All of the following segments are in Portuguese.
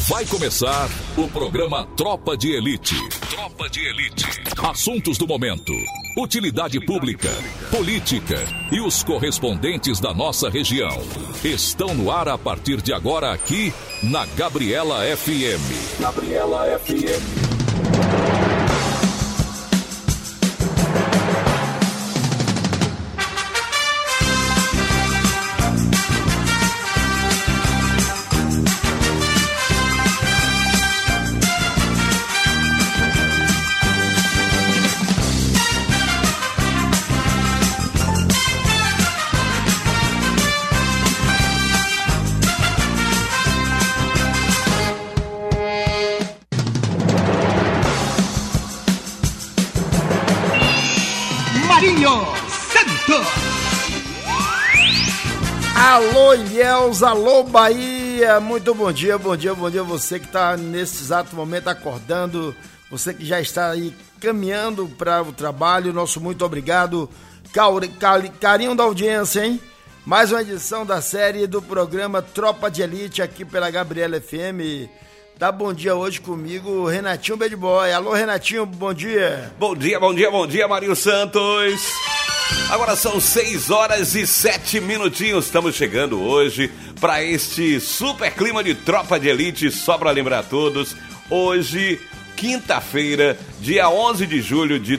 Vai começar o programa Tropa de Elite. Tropa de Elite. Assuntos do momento, utilidade pública, política e os correspondentes da nossa região. Estão no ar a partir de agora aqui na Gabriela FM. Gabriela FM. Alô Ilhéus, alô Bahia, muito bom dia você que está nesse exato momento acordando, você que já está aí caminhando para o trabalho, nosso muito obrigado, carinho da audiência, hein? Mais uma edição da série do programa Tropa de Elite aqui pela Gabriela FM. Tá bom dia hoje comigo, Renatinho Bad Boy. Alô Renatinho, bom dia. Bom dia, Marinho Santos. Agora são 6 horas e 7 minutinhos. Estamos chegando hoje para este super clima de Tropa de Elite. Só para lembrar a todos, hoje, quinta-feira, dia 11 de julho de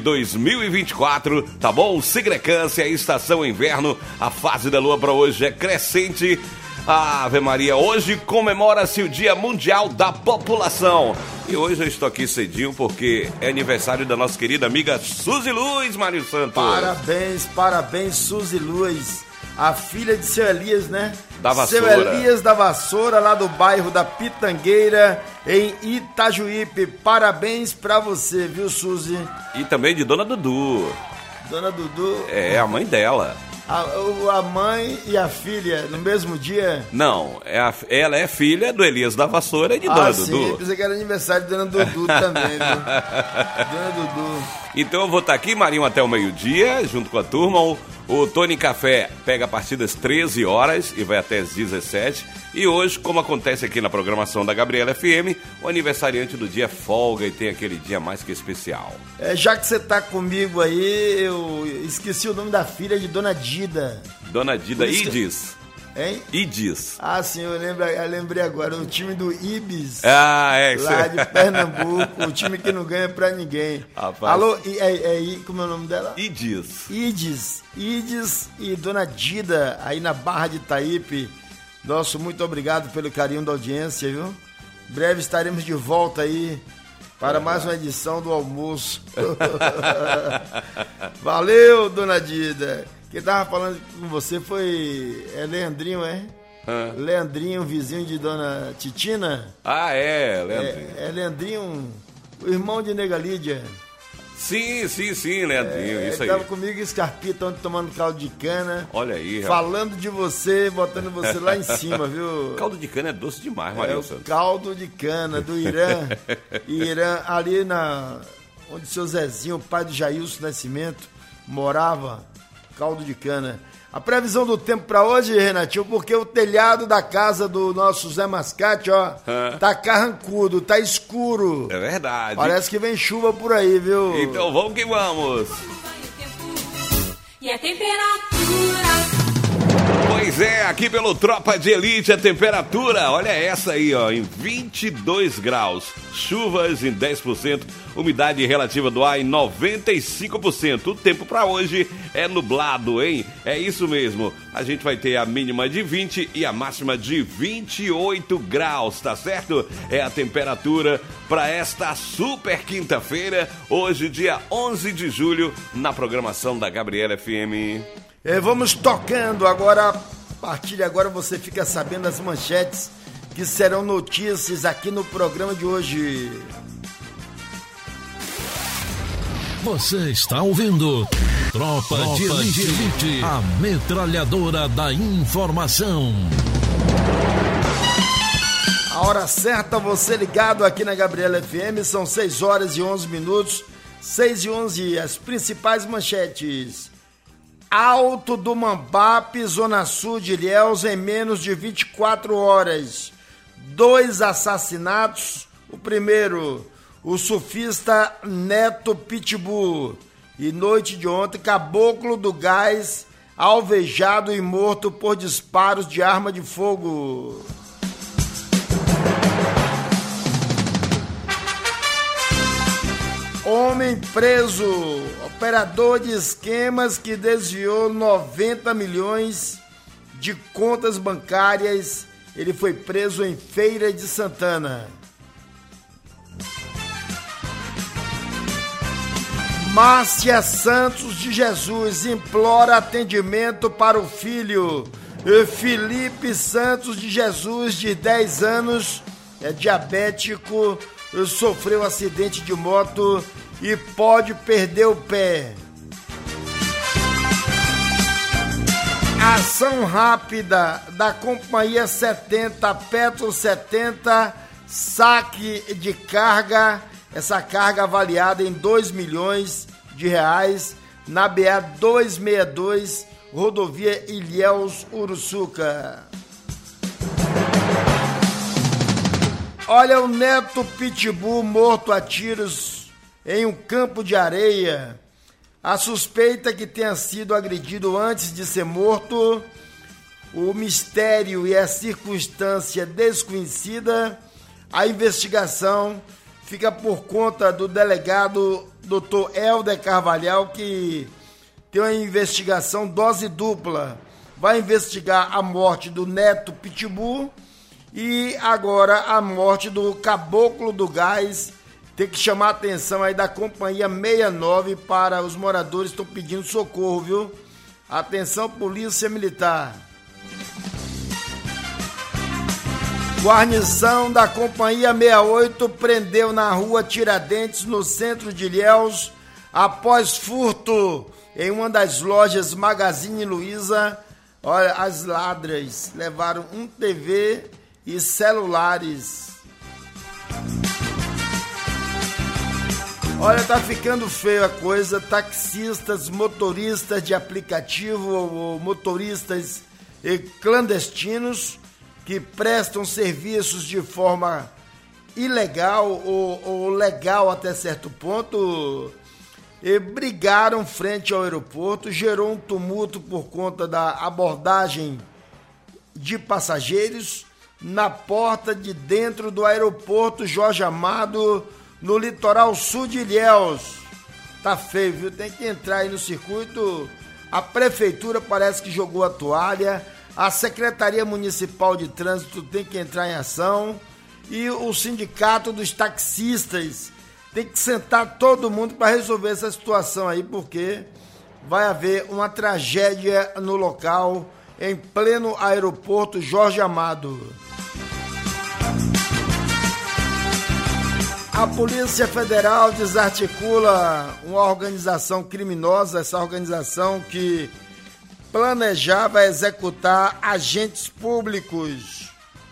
2024, tá bom? Sigrecância, estação inverno, a fase da lua para hoje é crescente. Ave Maria, hoje comemora-se o Dia Mundial da População. E hoje eu estou aqui cedinho porque é aniversário da nossa querida amiga Suzy Luz, Mário Santos. Parabéns, Suzy Luz, a filha de seu Elias, né? Da Vassoura. Seu Elias da Vassoura, lá do bairro da Pitangueira, em Itajuípe. Parabéns pra você, viu, Suzy? E também de Dona Dudu. Dona Dudu? É, a mãe dela. A mãe e a filha no mesmo dia? Não, ela é filha do Elias da Vassoura e de Dona Dudu. Sim, pensei que era aniversário de Dona Dudu também, viu? Dona Dudu. Então eu vou estar aqui, Marinho, até o meio-dia, junto com a turma. O Tony Café pega a partir das 13 horas e vai até as 17. E hoje, como acontece aqui na programação da Gabriela FM, o aniversariante do dia folga e tem aquele dia mais que especial. Já que você tá comigo aí, eu esqueci o nome da filha de Dona Dida. Dona Dida Idis. Hein? Idis. Sim, eu lembrei agora, o time do Ibis. Isso lá de Pernambuco, o time que não ganha pra ninguém. Rapaz. Alô, como é o nome dela? Idis e Dona Dida, aí na Barra de Itaípe. Nosso muito obrigado pelo carinho da audiência, viu? Em breve estaremos de volta aí para mais uma edição do almoço. Valeu, Dona Dida. Quem tava falando com você foi Leandrinho, é? Leandrinho, vizinho de Dona Titina. Leandrinho. É Leandrinho, o irmão de Nega Lídia. Sim, Leandrinho, isso aí. Ele tava comigo e Scarpita ontem tomando caldo de cana. Olha aí, falando de você, botando você lá em cima, viu? Caldo de cana é doce demais, Marinho Santos. Caldo de cana do Irã. Irã, ali onde seu Zezinho, o pai do Jailson Nascimento, morava, caldo de cana. A previsão do tempo pra hoje, Renatinho, porque o telhado da casa do nosso Zé Mascate, tá carrancudo, tá escuro. É verdade. Parece que vem chuva por aí, viu? Então vamos que vamos. E a temperatura? Pois é, aqui pelo Tropa de Elite, a temperatura, olha essa aí, em 22 graus. Chuvas em 10%, umidade relativa do ar em 95%. O tempo para hoje é nublado, hein? É isso mesmo. A gente vai ter a mínima de 20 e a máxima de 28 graus, tá certo? É a temperatura para esta super quinta-feira, hoje, dia 11 de julho, na programação da Gabriela FM. Vamos tocando agora. A partir de agora você fica sabendo as manchetes que serão notícias aqui no programa de hoje. Você está ouvindo Tropa de Elite, a metralhadora da informação. A hora certa, você ligado aqui na Gabriela FM, são 6 horas e 11 minutos, 6 e 11, as principais manchetes. Alto do Mambape, Zona Sul de Ilhéus, em menos de 24 horas. 2 assassinatos. O primeiro, o surfista Neto Pitbull. E noite de ontem, Caboclo do Gás, alvejado e morto por disparos de arma de fogo. Homem preso, operador de esquemas que desviou 90 milhões de contas bancárias. Ele foi preso em Feira de Santana. Márcia Santos de Jesus implora atendimento para o filho. Felipe Santos de Jesus, de 10 anos, é diabético, sofreu acidente de moto e pode perder o pé. Ação rápida da Companhia 70, Petro 70, saque de carga, essa carga avaliada em 2 milhões de reais, na BA 262, rodovia Ilhéus Uruçuca. Olha, o Neto Pitbull morto a tiros em um campo de areia. A suspeita que tenha sido agredido antes de ser morto, o mistério e a circunstância desconhecida, a investigação fica por conta do delegado Dr. Helder Carvalhal, que tem uma investigação dose dupla. Vai investigar a morte do Neto Pitbull e agora a morte do Caboclo do Gás. Tem que chamar a atenção aí da Companhia 69 para os moradores que estão pedindo socorro, viu? Atenção, Polícia Militar. Guarnição da Companhia 68 prendeu na rua Tiradentes, no centro de Ilhéus, após furto em uma das lojas Magazine Luiza. Olha, as ladras levaram um TV e celulares. Olha, tá ficando feio a coisa. Taxistas, motoristas de aplicativo ou motoristas clandestinos que prestam serviços de forma ilegal ou legal até certo ponto, brigaram frente ao aeroporto, gerou um tumulto por conta da abordagem de passageiros na porta de dentro do aeroporto Jorge Amado, no litoral sul de Ilhéus. Tá feio, viu? Tem que entrar aí no circuito. A prefeitura parece que jogou a toalha. A Secretaria Municipal de Trânsito tem que entrar em ação. E o sindicato dos taxistas tem que sentar todo mundo para resolver essa situação aí, porque vai haver uma tragédia no local, em pleno aeroporto Jorge Amado. A Polícia Federal desarticula uma organização criminosa, essa organização que planejava executar agentes públicos.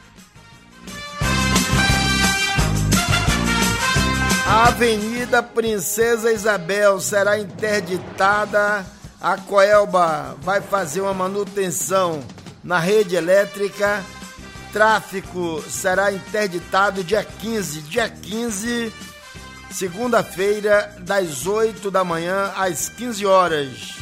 A Avenida Princesa Isabel será interditada. A Coelba vai fazer uma manutenção na rede elétrica. Tráfico será interditado dia 15, segunda-feira, das 8 da manhã às 15 horas.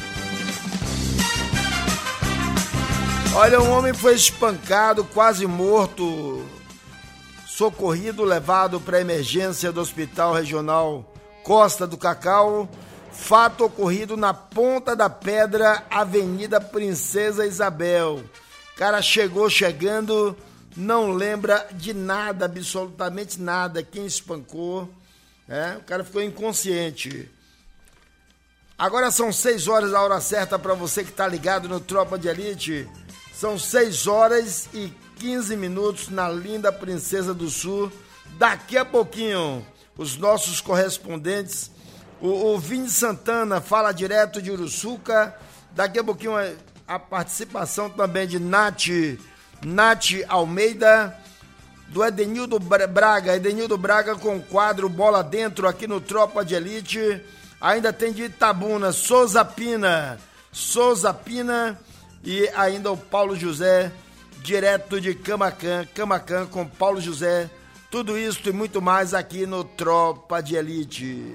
Olha, um homem foi espancado, quase morto, socorrido, levado para a emergência do Hospital Regional Costa do Cacau. Fato ocorrido na Ponta da Pedra, Avenida Princesa Isabel. O cara chegando, não lembra de nada, absolutamente nada, quem espancou, o cara ficou inconsciente. Agora são 6 horas, a hora certa para você que está ligado no Tropa de Elite. São 6 horas e 15 minutos na linda Princesa do Sul. Daqui a pouquinho, os nossos correspondentes, o Vini Santana fala direto de Uruçuca. Daqui a pouquinho a participação também de Nath Almeida, do Edenildo Braga com o quadro Bola Dentro aqui no Tropa de Elite. Ainda tem de Itabuna, Souza Pina e ainda o Paulo José direto de Camacan com Paulo José. Tudo isso e muito mais aqui no Tropa de Elite.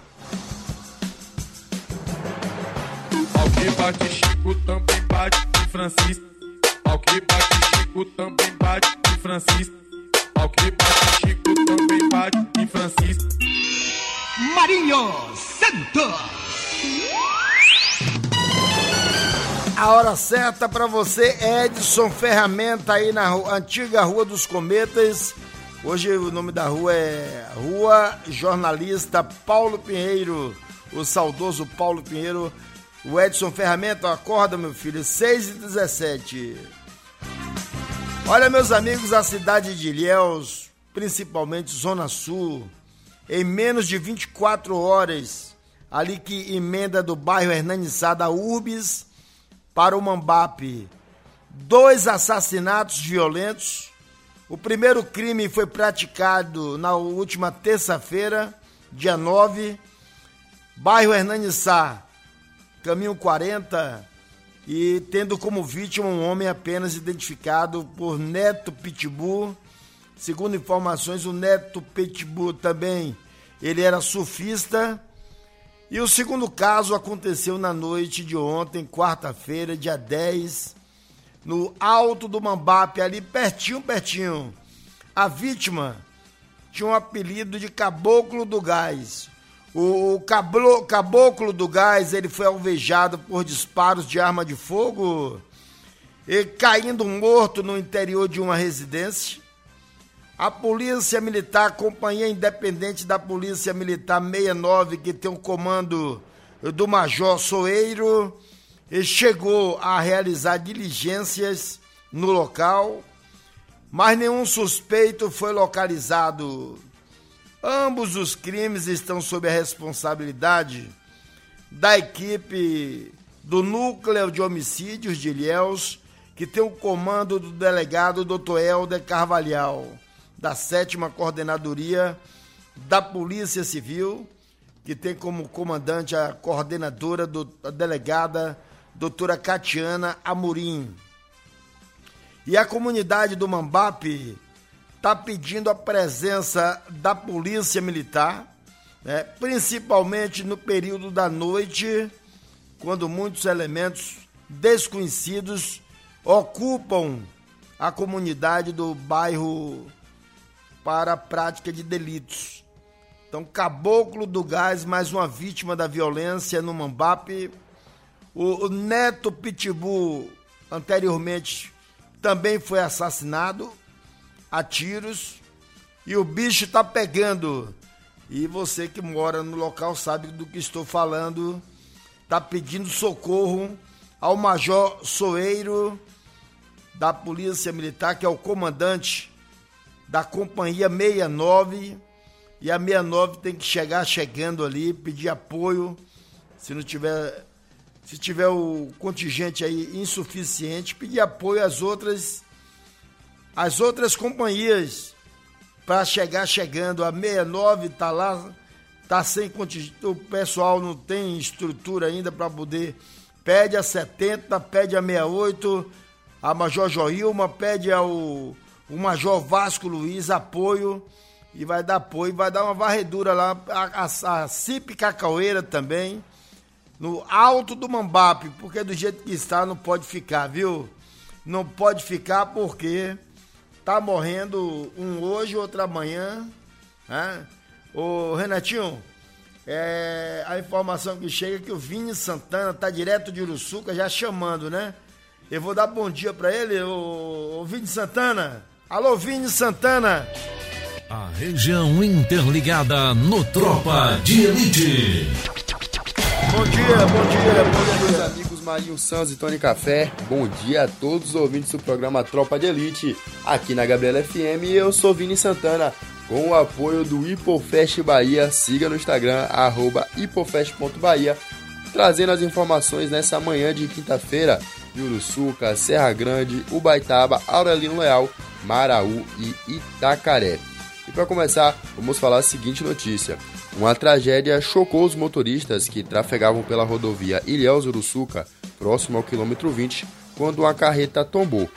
Ao que bate Chico também bate em Francisco. Ao que bate Chico também bate em Francisco. Ao que bate Chico também bate em Francisco. Marinho Santos. A hora certa para você, Edson Ferramenta, aí na antiga Rua dos Cometas. Hoje o nome da rua é Rua Jornalista Paulo Pinheiro, o saudoso Paulo Pinheiro. O Edson Ferramenta, acorda, meu filho, 6h17. Olha, meus amigos, a cidade de Ilhéus, principalmente Zona Sul, em menos de 24 horas, ali que emenda do bairro Hernani Sá da Urbis para o Mambape, 2 assassinatos violentos. O primeiro crime foi praticado na última terça-feira, dia 9, bairro Hernani Sá, caminho 40, e tendo como vítima um homem apenas identificado por Neto Pitbull. Segundo informações, o Neto Pitbull também, ele era surfista. E o segundo caso aconteceu na noite de ontem, quarta-feira, dia 10, no Alto do Mambape, ali pertinho. A vítima tinha um apelido de Caboclo do Gás. O Caboclo do Gás, ele foi alvejado por disparos de arma de fogo e caindo morto no interior de uma residência. A Polícia Militar, a Companhia Independente da Polícia Militar 69, que tem o comando do Major Soeiro, chegou a realizar diligências no local, mas nenhum suspeito foi localizado. Ambos os crimes estão sob a responsabilidade da equipe do Núcleo de Homicídios de Ilhéus, que tem o comando do delegado Dr. Helder Carvalhal, da 7ª Coordenadoria da Polícia Civil, que tem como comandante a coordenadora, a delegada doutora Catiana Amorim. E a comunidade do Mambape está pedindo a presença da Polícia Militar, né, principalmente no período da noite, quando muitos elementos desconhecidos ocupam a comunidade do bairro para a prática de delitos. Então, Caboclo do Gás, mais uma vítima da violência no Mambape. O Neto Pitbull, anteriormente, também foi assassinado a tiros. E o bicho tá pegando. E você que mora no local sabe do que estou falando. Tá pedindo socorro ao Major Soeiro da Polícia Militar, que é o comandante da Companhia 69, e a 69 tem que chegando ali, pedir apoio, se tiver o contingente aí insuficiente, pedir apoio às outras companhias para chegando. A 69 tá lá, tá sem contingente, o pessoal não tem estrutura ainda para poder, pede a 70, pede a 68, a Major Joilma, pede o Major Vasco Luiz, apoio, e vai dar apoio, vai dar uma varredura lá, a CIP Cacaueira também, no Alto do Mambape, porque do jeito que está não pode ficar, viu? Não pode ficar porque tá morrendo um hoje, outro amanhã, né? Ô Renatinho, a informação que chega é que o Vini Santana tá direto de Uruçuca já chamando, né? Eu vou dar bom dia pra ele, o Vini Santana. Alô, Vini Santana. A região interligada no Tropa de Elite. Bom dia, meus amigos Marinho Santos e Tony Café. Bom dia a todos os ouvintes do programa Tropa de Elite, aqui na Gabriela FM. Eu sou Vini Santana, com o apoio do Hipofest Bahia. Siga no Instagram, @hipofest.bahia, trazendo as informações nessa manhã de quinta-feira de Uruçuca, Serra Grande, Ubaitaba, Aurelino Leal, Maraú e Itacaré. E para começar, vamos falar a seguinte notícia. Uma tragédia chocou os motoristas que trafegavam pela rodovia Ilhéus-Uruçuca, próximo ao quilômetro 20, quando uma carreta tombou.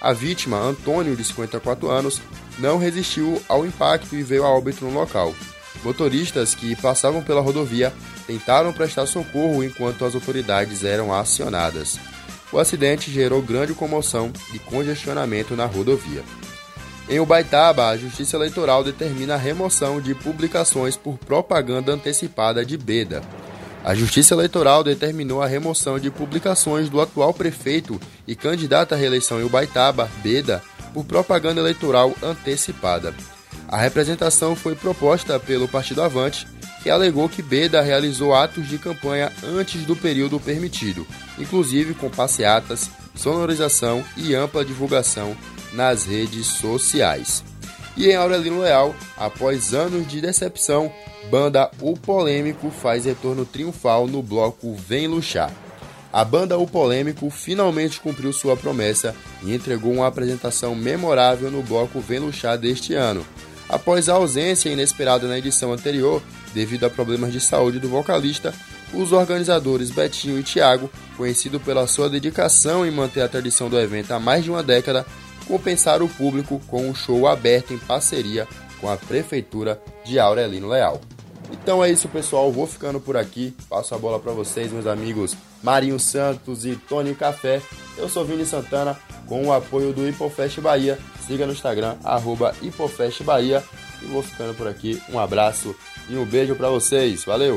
A vítima, Antônio, de 54 anos, não resistiu ao impacto e veio a óbito no local. Motoristas que passavam pela rodovia tentaram prestar socorro enquanto as autoridades eram acionadas. O acidente gerou grande comoção e congestionamento na rodovia. Em Ubaitaba, a Justiça Eleitoral determina a remoção de publicações por propaganda antecipada de Beda. A Justiça Eleitoral determinou a remoção de publicações do atual prefeito e candidato à reeleição em Ubaitaba, Beda, por propaganda eleitoral antecipada. A representação foi proposta pelo Partido Avante, que alegou que Beda realizou atos de campanha antes do período permitido, inclusive com passeatas, sonorização e ampla divulgação nas redes sociais. E em Aurelino Leal, após anos de decepção, banda O Polêmico faz retorno triunfal no bloco Vem Luxar. A banda O Polêmico finalmente cumpriu sua promessa e entregou uma apresentação memorável no bloco Vem Luxar deste ano. Após a ausência inesperada na edição anterior, devido a problemas de saúde do vocalista, os organizadores Betinho e Thiago, conhecido pela sua dedicação em manter a tradição do evento há mais de uma década, compensaram o público com um show aberto em parceria com a Prefeitura de Aurelino Leal. Então é isso, pessoal, vou ficando por aqui, passo a bola para vocês, meus amigos Marinho Santos e Tony Café. Eu sou Vini Santana, com o apoio do Hipofest Bahia. Siga no Instagram, @HipofestBahia. E vou ficando por aqui, um abraço e um beijo para vocês, valeu!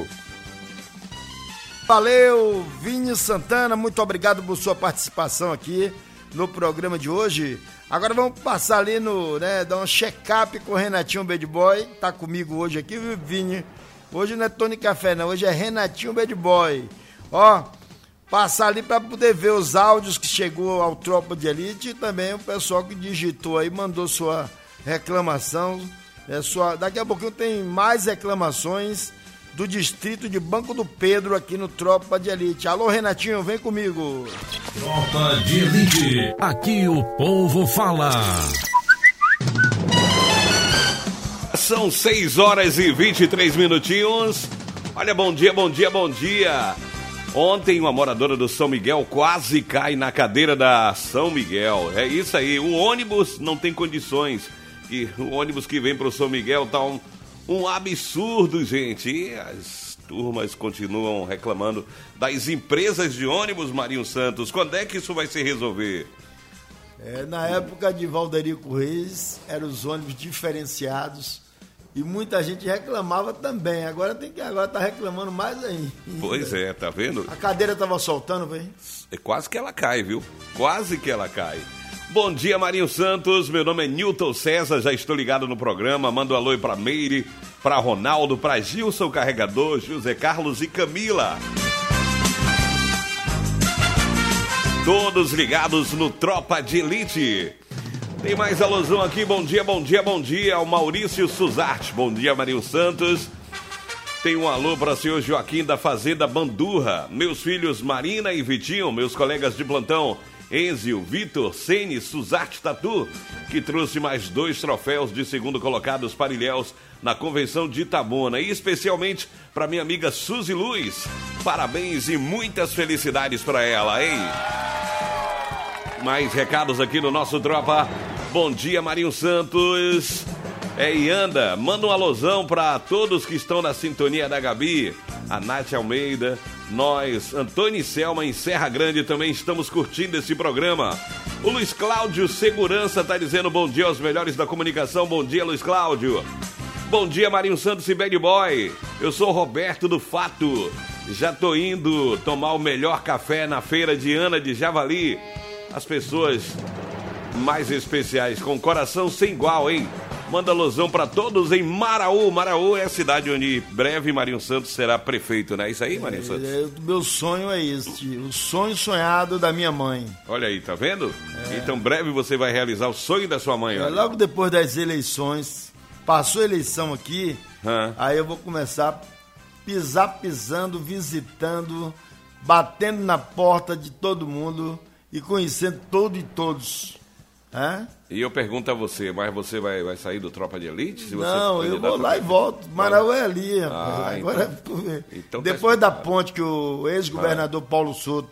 Valeu, Vini Santana, muito obrigado por sua participação aqui no programa de hoje. Agora vamos passar ali dar um check-up com o Renatinho Bad Boy, tá comigo hoje aqui, viu, Vini? Hoje não é Tony Café não, hoje é Renatinho Bad Boy. Ó, passar ali para poder ver os áudios que chegou ao Tropa de Elite e também o pessoal que digitou aí, mandou sua reclamação. Daqui a pouquinho tem mais reclamações do distrito de Banco do Pedro aqui no Tropa de Elite. Alô, Renatinho, vem comigo. Tropa de Elite, aqui o povo fala. São 6 horas e 23 minutinhos. Olha, bom dia, bom dia, bom dia. Ontem uma moradora do São Miguel quase cai na cadeira da São Miguel. É isso aí, o ônibus não tem condições. E o ônibus que vem para o São Miguel tá um absurdo, gente. E as turmas continuam reclamando das empresas de ônibus, Marinho Santos. Quando é que isso vai se resolver? Na época de Valderico Reis, eram os ônibus diferenciados e muita gente reclamava também. Agora tá reclamando mais ainda. Pois é, tá vendo? A cadeira tava soltando, velho. É quase que ela cai, viu? Quase que ela cai. Bom dia, Marinho Santos. Meu nome é Nilton César, já estou ligado no programa. Mando um alô para Meire, para Ronaldo, para Gilson Carregador, José Carlos e Camila. Todos ligados no Tropa de Elite. Tem mais alusão aqui, bom dia, bom dia, bom dia, o Maurício Suzarte. Bom dia, Marinho Santos. Tem um alô para o senhor Joaquim da Fazenda Bandurra. Meus filhos Marina e Vitinho, meus colegas de plantão, Enzio, Vitor, Sene, Suzarte Tatu, que trouxe mais 2 troféus de segundo colocados para Ilhéus na convenção de Itabuna. E especialmente para minha amiga Suzy Luz. Parabéns e muitas felicidades para ela, hein? Mais recados aqui no nosso Tropa. Bom dia, Marinho Santos. E anda, manda um alusão para todos que estão na sintonia da Gabi, a Nath Almeida, nós, Antônio e Selma em Serra Grande também estamos curtindo esse programa. O Luiz Cláudio Segurança tá dizendo bom dia aos melhores da comunicação. Bom dia, Luiz Cláudio. Bom dia, Marinho Santos e Bad Boy. Eu sou o Roberto do Fato. Já tô indo tomar o melhor café na feira de Ana de Javali. As pessoas mais especiais, com coração sem igual, hein? Manda alusão para todos em Maraú. Maraú é a cidade onde breve Marinho Santos será prefeito, né? Isso aí, Marinho Santos? Meu sonho é este, o sonho sonhado da minha mãe. Olha aí, tá vendo? Então breve você vai realizar o sonho da sua mãe. Olha. Logo depois das eleições, passou a eleição aqui, aí eu vou começar pisando, visitando, batendo na porta de todo mundo e conhecendo todo e todos. E eu pergunto a você, mas você vai sair do Tropa de Elite? Se você não, eu vou lá e volto. Maraú é ali, rapaz. Agora, então depois da ponte que o ex-governador Paulo Souto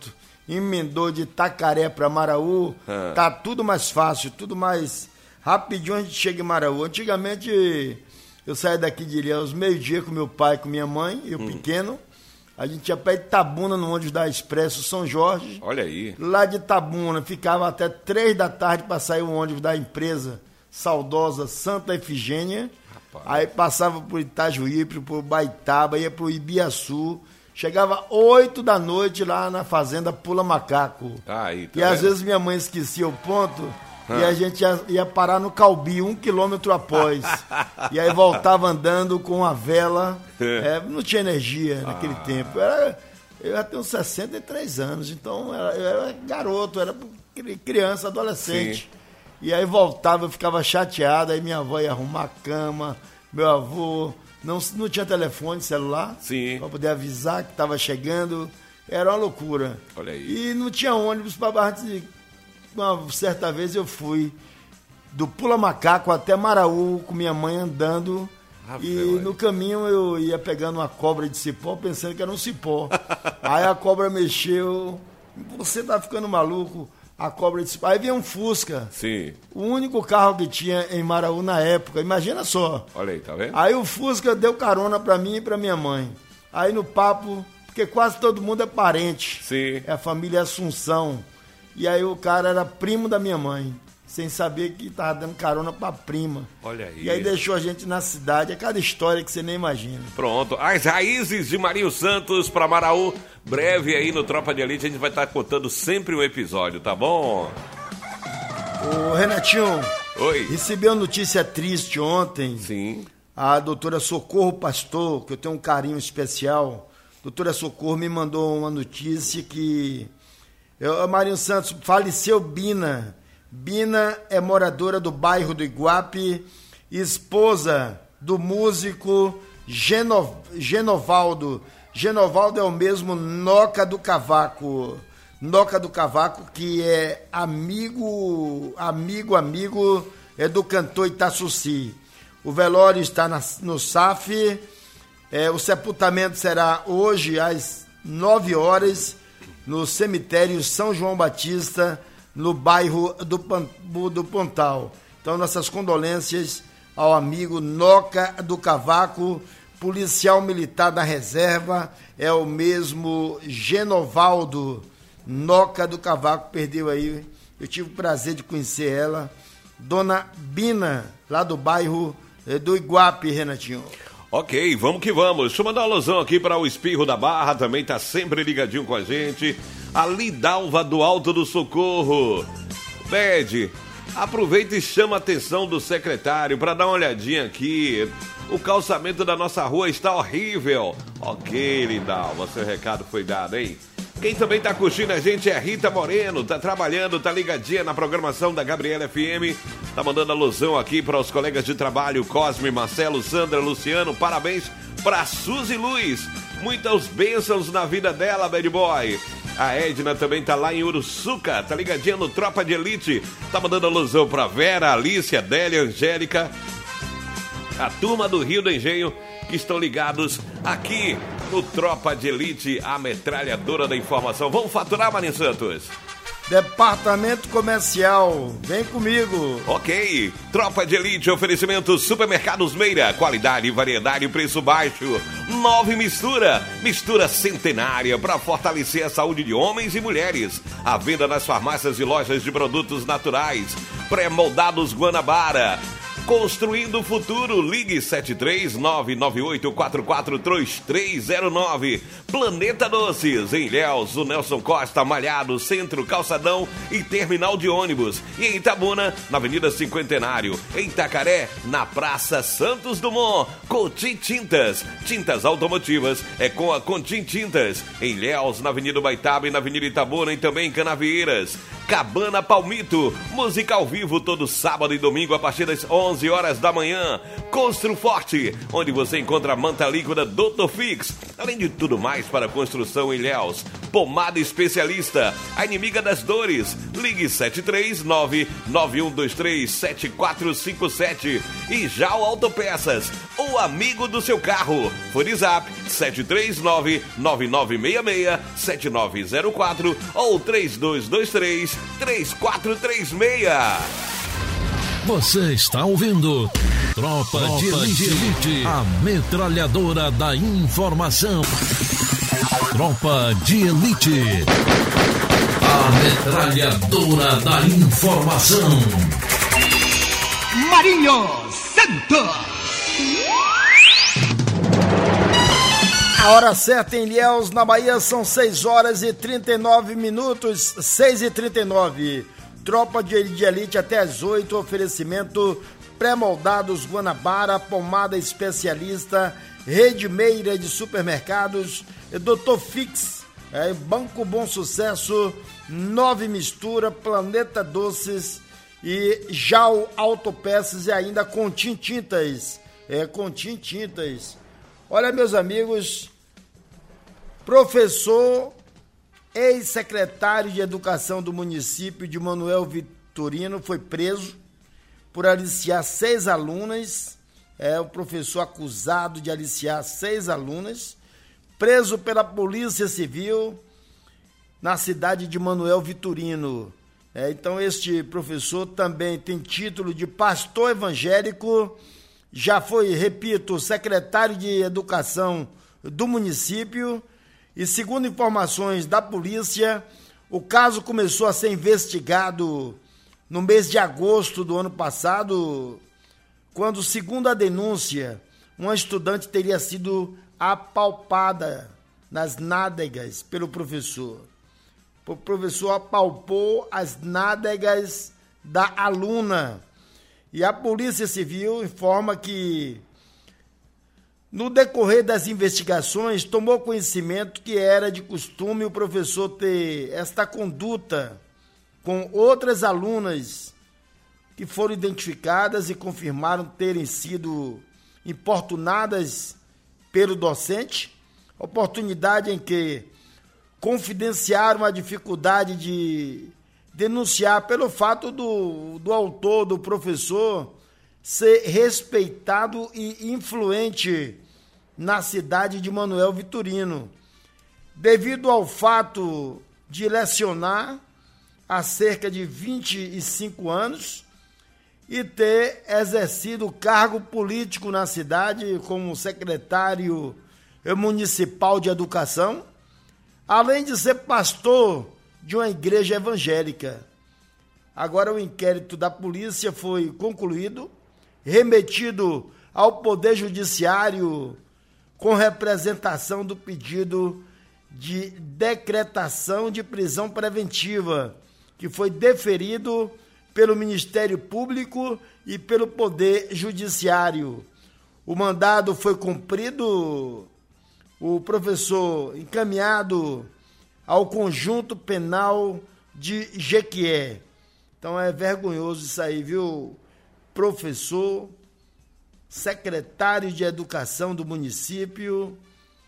emendou de Itacaré para Maraú, tá tudo mais fácil, tudo mais rapidinho a gente chega em Maraú. Antigamente eu saía daqui de Ilhéus meio-dia com meu pai, com minha mãe, eu pequeno. A gente ia para Itabuna, no ônibus da Expresso São Jorge. Olha aí. Lá de Itabuna, ficava até 3 da tarde para sair o ônibus da empresa saudosa Santa Efigênia. Rapaz. Aí passava por Itajuípe, por Baitaba, ia pro Ibiaçu. Chegava 8 da noite lá na fazenda Pula Macaco. Aí, tá e às vezes minha mãe esquecia o ponto e a gente ia parar no Calbi, 1 quilômetro após. E aí voltava andando com a vela. Não tinha energia naquele tempo. Eu já tenho 63 anos, então eu era garoto, era criança, adolescente. Sim. E aí voltava, eu ficava chateado, aí minha avó ia arrumar a cama, meu avô... Não tinha telefone celular para poder avisar que estava chegando. Era uma loucura. Olha aí. E não tinha ônibus para Barra de... Uma certa vez eu fui do Pula Macaco até Maraú com minha mãe andando. E no caminho eu ia pegando uma cobra de cipó, pensando que era um cipó. Aí a cobra mexeu. Você tá ficando maluco? A cobra de cipó. Aí vinha um Fusca. Sim. O único carro que tinha em Maraú na época. Imagina só. Olha aí, tá vendo? Aí o Fusca deu carona pra mim e pra minha mãe. Aí no papo, porque quase todo mundo é parente. Sim. É a família Assunção. E aí o cara era primo da minha mãe. Sem saber que tava dando carona pra prima. Olha aí. E aí deixou a gente na cidade. É cada história que você nem imagina. Pronto. As raízes de Marinho Santos pra Maraú. Breve aí no Tropa de Elite. A gente vai estar contando sempre um episódio, tá bom? Ô, Renatinho. Oi. Recebi uma notícia triste ontem. Sim. A doutora Socorro Pastor, que eu tenho um carinho especial. Doutora Socorro me mandou uma notícia que... Marinho Santos, faleceu Bina. Bina é moradora do bairro do Iguape, esposa do músico Genovaldo. Genovaldo é o mesmo Noca do Cavaco. Noca do Cavaco, que é amigo do cantor Itaçuci. O velório está no SAF. O sepultamento será hoje às 9 horas no cemitério São João Batista, no bairro do Pontal. Então, nossas condolências ao amigo Noca do Cavaco, policial militar da reserva, é o mesmo Genovaldo. Noca do Cavaco perdeu aí. Eu tive o prazer de conhecer ela, Dona Bina, lá do bairro do Iguape, Renatinho. Ok, vamos que vamos. Deixa eu mandar uma alusão aqui para o Espirro da Barra, também tá sempre ligadinho com a gente. A Lidalva do Alto do Socorro. Pede, aproveita e chama a atenção do secretário para dar uma olhadinha aqui. O calçamento da nossa rua está horrível. Ok, Lidalva, seu recado foi dado, hein? Quem também tá curtindo a gente é Rita Moreno, tá trabalhando, tá ligadinha na programação da Gabriela FM, tá mandando alusão aqui para os colegas de trabalho, Cosme, Marcelo, Sandra, Luciano, parabéns pra Suzy Luz, muitas bênçãos na vida dela, bad boy. A Edna também tá lá em Uruçuca, tá ligadinha no Tropa de Elite, tá mandando alusão pra Vera, Alicia, Délia, Angélica, a turma do Rio do Engenho, que estão ligados aqui no Tropa de Elite, a metralhadora da informação. Vamos faturar, Marinho Santos? Departamento Comercial, vem comigo. Ok, Tropa de Elite, oferecimento Supermercados Meira, qualidade, variedade e preço baixo. 9 mistura centenária para fortalecer a saúde de homens e mulheres. À venda nas farmácias e lojas de produtos naturais. Pré-moldados Guanabara. Construindo o futuro, ligue 73998443309. Planeta Doces, em Ilhéus, o Nelson Costa, Malhado, Centro, Calçadão e Terminal de Ônibus. E em Itabuna, na Avenida Cinquentenário. Em Itacaré, na Praça Santos Dumont. Contim Tintas, tintas automotivas, é com a Contim Tintas. Em Ilhéus, na Avenida Baitaba e na Avenida Itabuna e também em Canavieiras. Cabana Palmito, música ao vivo todo sábado e domingo a partir das 11 horas da manhã. Construforte, onde você encontra a manta líquida Dr. Fix, além de tudo mais para construção em Ilhéus. Pomada Especialista, a inimiga das dores. Ligue 739-9123-7457. E Jau Autopeças, o amigo do seu carro. Fone Zap 739-9966-7904 ou 3223-3436. Você está ouvindo Tropa de Elite, a metralhadora da informação. Tropa de Elite, a metralhadora da informação. Marinho Santos. A hora certa em Ilhéus, na Bahia, são 6 horas e 39 minutos, 6h39. Tropa de Elite até as 8, oferecimento pré-moldados Guanabara, pomada especialista, Rede Meira de supermercados, Dr. Fix, Banco Bom Sucesso, 9 Mistura, Planeta Doces e Jau Autopeças e ainda Contim Tintas. Contim Tintas. Olha, meus amigos, professor, ex-secretário de Educação do município de Manuel Vitorino foi preso por aliciar 6 alunas. O professor acusado de aliciar 6 alunas, preso pela Polícia Civil na cidade de Manuel Vitorino. Então, este professor também tem título de pastor evangélico, já foi, repito, secretário de Educação do município. E segundo informações da polícia, o caso começou a ser investigado no mês de agosto do ano passado, quando, segundo a denúncia, uma estudante teria sido apalpada nas nádegas pelo professor. O professor apalpou as nádegas da aluna. E a Polícia Civil informa que, no decorrer das investigações, tomou conhecimento que era de costume o professor ter esta conduta com outras alunas que foram identificadas e confirmaram terem sido importunadas pelo docente, oportunidade em que confidenciaram a dificuldade de denunciar pelo fato do autor, do professor, ser respeitado e influente na cidade de Manuel Vitorino, devido ao fato de lecionar há cerca de 25 anos e ter exercido cargo político na cidade como secretário municipal de educação, além de ser pastor de uma igreja evangélica. Agora o inquérito da polícia foi concluído, remetido ao Poder Judiciário com representação do pedido de decretação de prisão preventiva, que foi deferido pelo Ministério Público e pelo Poder Judiciário. O mandado foi cumprido, o professor encaminhado ao conjunto penal de Jequié. Então é vergonhoso isso aí, viu? Professor, secretário de Educação do município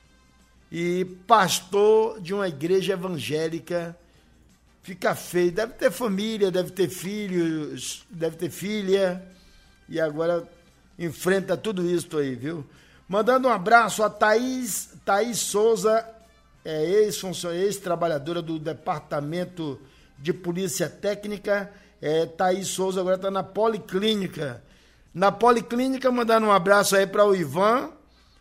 e pastor de uma igreja evangélica. Fica feio, deve ter família, deve ter filhos, deve ter filha, e agora enfrenta tudo isso aí, viu? Mandando um abraço a Thaís Souza, ex-trabalhadora do Departamento de Polícia Técnica. Thaís Souza agora está na Policlínica. Na Policlínica, mandando um abraço aí para o Ivan,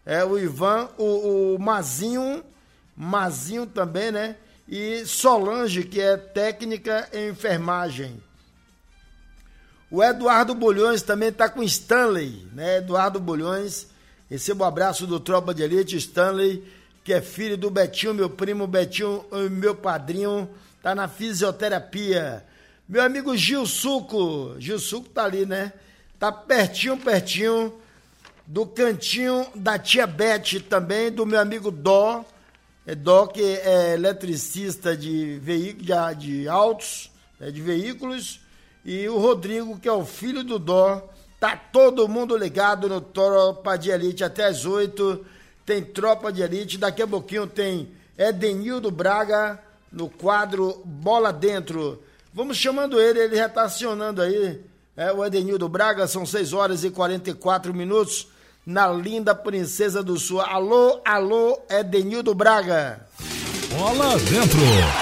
o Mazinho também, né? E Solange, que é técnica em enfermagem. O Eduardo Bulhões também está com Stanley, né? Eduardo Bulhões, recebo um abraço do Tropa de Elite, Stanley, que é filho do Betinho, meu primo Betinho, meu padrinho, tá na fisioterapia. Meu amigo Gil Suco tá ali, né? Tá pertinho do cantinho da tia Beth também, do meu amigo Dó, que é eletricista de veículos, de autos, de veículos, e o Rodrigo, que é o filho do Dó. Tá todo mundo ligado no Tropa de Elite até as 8. Tem Tropa de Elite, daqui a pouquinho tem Edenildo Braga, no quadro Bola Dentro. Vamos chamando ele já está acionando aí, o Edenildo Braga, são 6 horas e 44 minutos, na linda Princesa do Sul. Alô, alô, Edenildo Braga. Bola Dentro.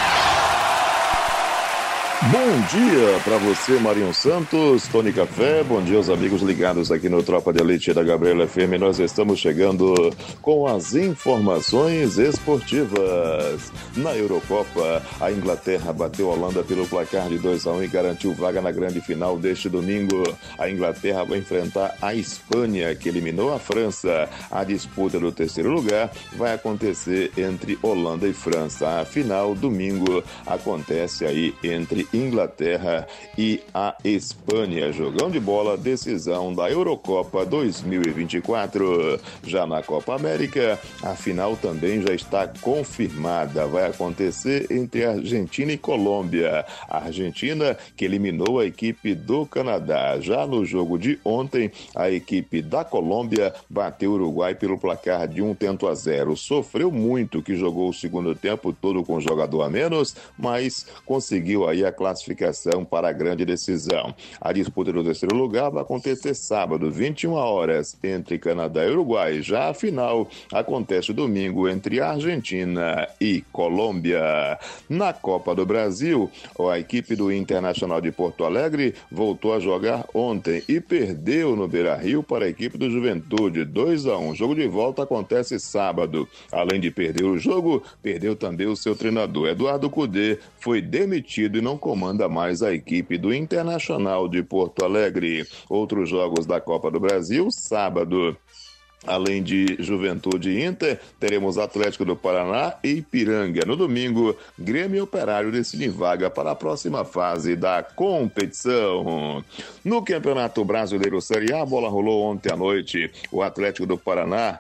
Bom dia para você, Marinho Santos, Tony Café, bom dia aos amigos ligados aqui no Tropa de Elite da Gabriela FM. Nós estamos chegando com as informações esportivas. Na Eurocopa, a Inglaterra bateu a Holanda pelo placar de 2-1 e garantiu vaga na grande final deste domingo. A Inglaterra vai enfrentar a Espanha, que eliminou a França. A disputa do terceiro lugar vai acontecer entre Holanda e França. A final, domingo, acontece aí entre Inglaterra e a Espanha. Jogão de bola, decisão da Eurocopa 2024. Já na Copa América, a final também já está confirmada. Vai acontecer entre Argentina e Colômbia. A Argentina que eliminou a equipe do Canadá. Já no jogo de ontem, a equipe da Colômbia bateu o Uruguai pelo placar de 1-0. Sofreu muito, que jogou o segundo tempo todo com jogador a menos, mas conseguiu aí a classificação para a grande decisão. A disputa do terceiro lugar vai acontecer sábado, 21 horas, entre Canadá e Uruguai. Já a final acontece domingo entre Argentina e Colômbia. Na Copa do Brasil, a equipe do Internacional de Porto Alegre voltou a jogar ontem e perdeu no Beira-Rio para a equipe do Juventude, 2-1. O jogo de volta acontece sábado. Além de perder o jogo, perdeu também o seu treinador. Eduardo Cudê foi demitido e não comanda mais a equipe do Internacional de Porto Alegre. Outros jogos da Copa do Brasil, sábado. Além de Juventude e Inter, teremos Atlético do Paraná e Ipiranga. No domingo, Grêmio e Operário decidem vaga para a próxima fase da competição. No Campeonato Brasileiro Série A, a bola rolou ontem à noite. O Atlético do Paraná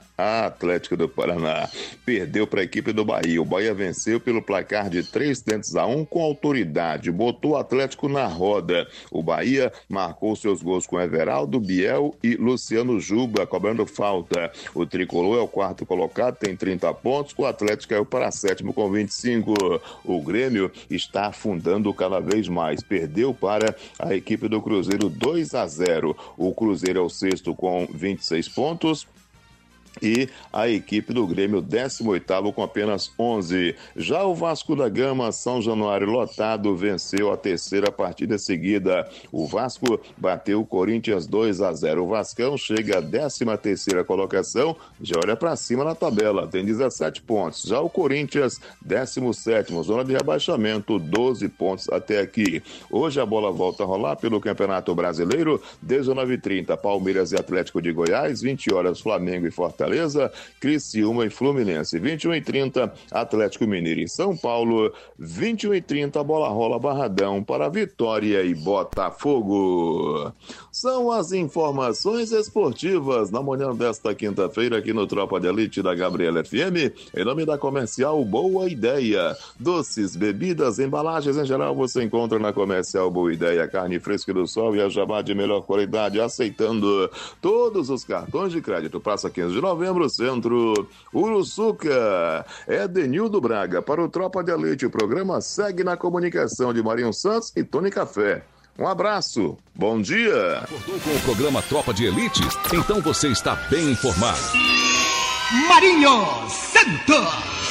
perdeu para a equipe do Bahia. O Bahia venceu pelo placar de 3-1 com autoridade. Botou o Atlético na roda. O Bahia marcou seus gols com Everaldo, Biel e Luciano Juba, cobrando falta. O Tricolor é o quarto colocado, tem 30 pontos. O Atlético caiu para sétimo com 25. O Grêmio está afundando cada vez mais. Perdeu para a equipe do Cruzeiro 2-0. O Cruzeiro é o sexto com 26 pontos. E a equipe do Grêmio, 18º, com apenas 11. Já o Vasco da Gama, São Januário lotado, venceu a terceira partida seguida. O Vasco bateu o Corinthians 2-0. O Vascão chega à 13ª colocação, já olha para cima na tabela, tem 17 pontos. Já o Corinthians, 17º, zona de rebaixamento, 12 pontos até aqui. Hoje a bola volta a rolar pelo Campeonato Brasileiro, 19h30, Palmeiras e Atlético de Goiás, 20 horas, Flamengo e Fortaleza, Criciúma e Fluminense, 21h30, Atlético Mineiro e São Paulo, 21h30, bola rola Barradão para Vitória e Botafogo. São as informações esportivas na manhã desta quinta-feira aqui no Tropa de Elite da Gabriela FM, em nome da Comercial Boa Ideia. Doces, bebidas, embalagens em geral você encontra na Comercial Boa Ideia. Carne fresca do sol e a jabá de melhor qualidade, aceitando todos os cartões de crédito. Praça 15 de novembro, Centro, Uruçuca. Edenildo Braga para o Tropa de Elite. O programa segue na comunicação de Marinho Santos e Tony Café. Um abraço, bom dia. Acordou com o programa Tropa de Elite? Então você está bem informado. Marinho Santos.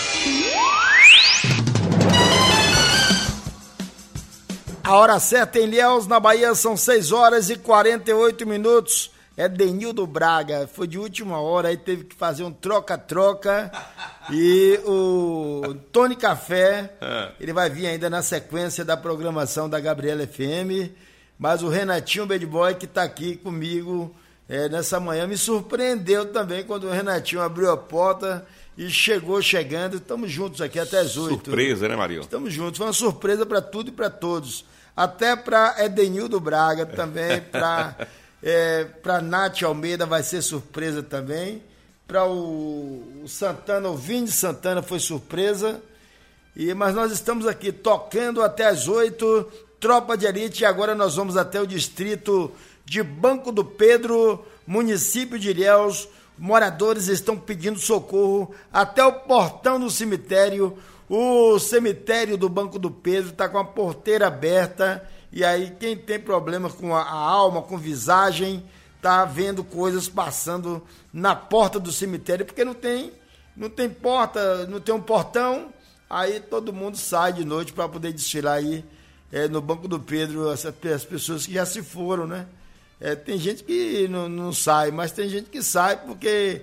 A hora certa em Ilhéus, na Bahia, são 6 horas e 48 minutos. Edenildo Braga foi de última hora, aí teve que fazer um troca-troca. E o Tony Café, ele vai vir ainda na sequência da programação da Gabriela FM. Mas o Renatinho Bad Boy, que está aqui comigo nessa manhã, me surpreendeu também quando o Renatinho abriu a porta e chegando. Estamos juntos aqui até as 8. Surpresa, né, Marinho? Estamos juntos, foi uma surpresa para tudo e para todos. Até para Edenildo Braga também, para Nath Almeida vai ser surpresa também. Para o Santana, o Vini Santana foi surpresa. Mas nós estamos aqui tocando até as 8, Tropa de Elite, e agora nós vamos até o distrito de Banco do Pedro, município de Ilhéus, moradores estão pedindo socorro até o portão do cemitério. O cemitério do Banco do Pedro está com a porteira aberta, e aí quem tem problema com a alma, com visagem, tá vendo coisas passando na porta do cemitério, porque não tem porta, não tem um portão, aí todo mundo sai de noite para poder desfilar aí no Banco do Pedro, as pessoas que já se foram, né? Tem gente que não sai, mas tem gente que sai porque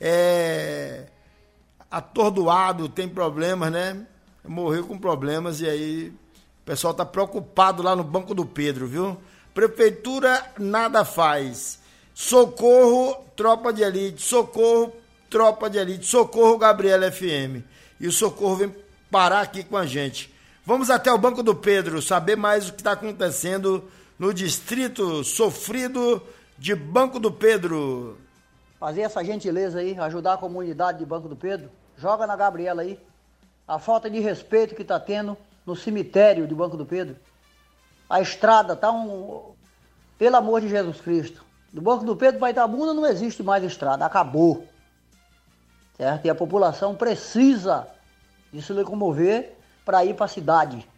atordoado, tem problemas, né? Morreu com problemas, e aí o pessoal tá preocupado lá no Banco do Pedro, viu? Prefeitura nada faz. Socorro, Tropa de Elite. Socorro, Tropa de Elite. Socorro, Gabriela FM. E o Socorro vem parar aqui com a gente. Vamos até o Banco do Pedro saber mais o que está acontecendo no distrito sofrido de Banco do Pedro. Fazer essa gentileza aí, ajudar a comunidade de Banco do Pedro. Joga na Gabriela aí. A falta de respeito que está tendo no cemitério de Banco do Pedro. A estrada tá pelo amor de Jesus Cristo. Do Banco do Pedro para Itabuna não existe mais estrada, acabou. Certo? E a população precisa de se locomover para ir para a cidade.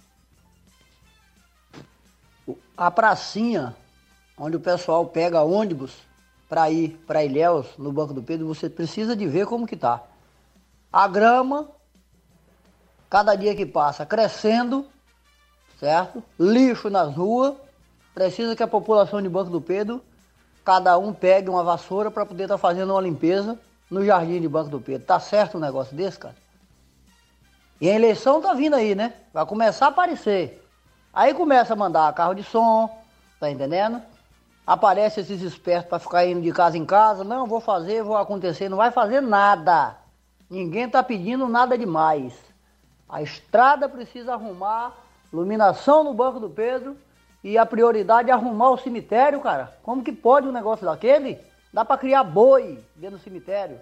A pracinha, onde o pessoal pega ônibus para ir para Ilhéus, no Banco do Pedro, você precisa de ver como que tá. A grama, cada dia que passa, crescendo, certo? Lixo nas ruas, precisa que a população de Banco do Pedro, cada um pegue uma vassoura para poder estar fazendo uma limpeza no jardim de Banco do Pedro. Tá certo um negócio desse, cara? E a eleição tá vindo aí, né? Vai começar a aparecer. Aí começa a mandar carro de som, tá entendendo? Aparece esses espertos para ficar indo de casa em casa. Não, vou fazer, vou acontecer. Não vai fazer nada. Ninguém tá pedindo nada demais. A estrada precisa arrumar, iluminação no Banco do Pedro, e a prioridade é arrumar o cemitério, cara. Como que pode um negócio daquele? Dá para criar boi dentro do cemitério.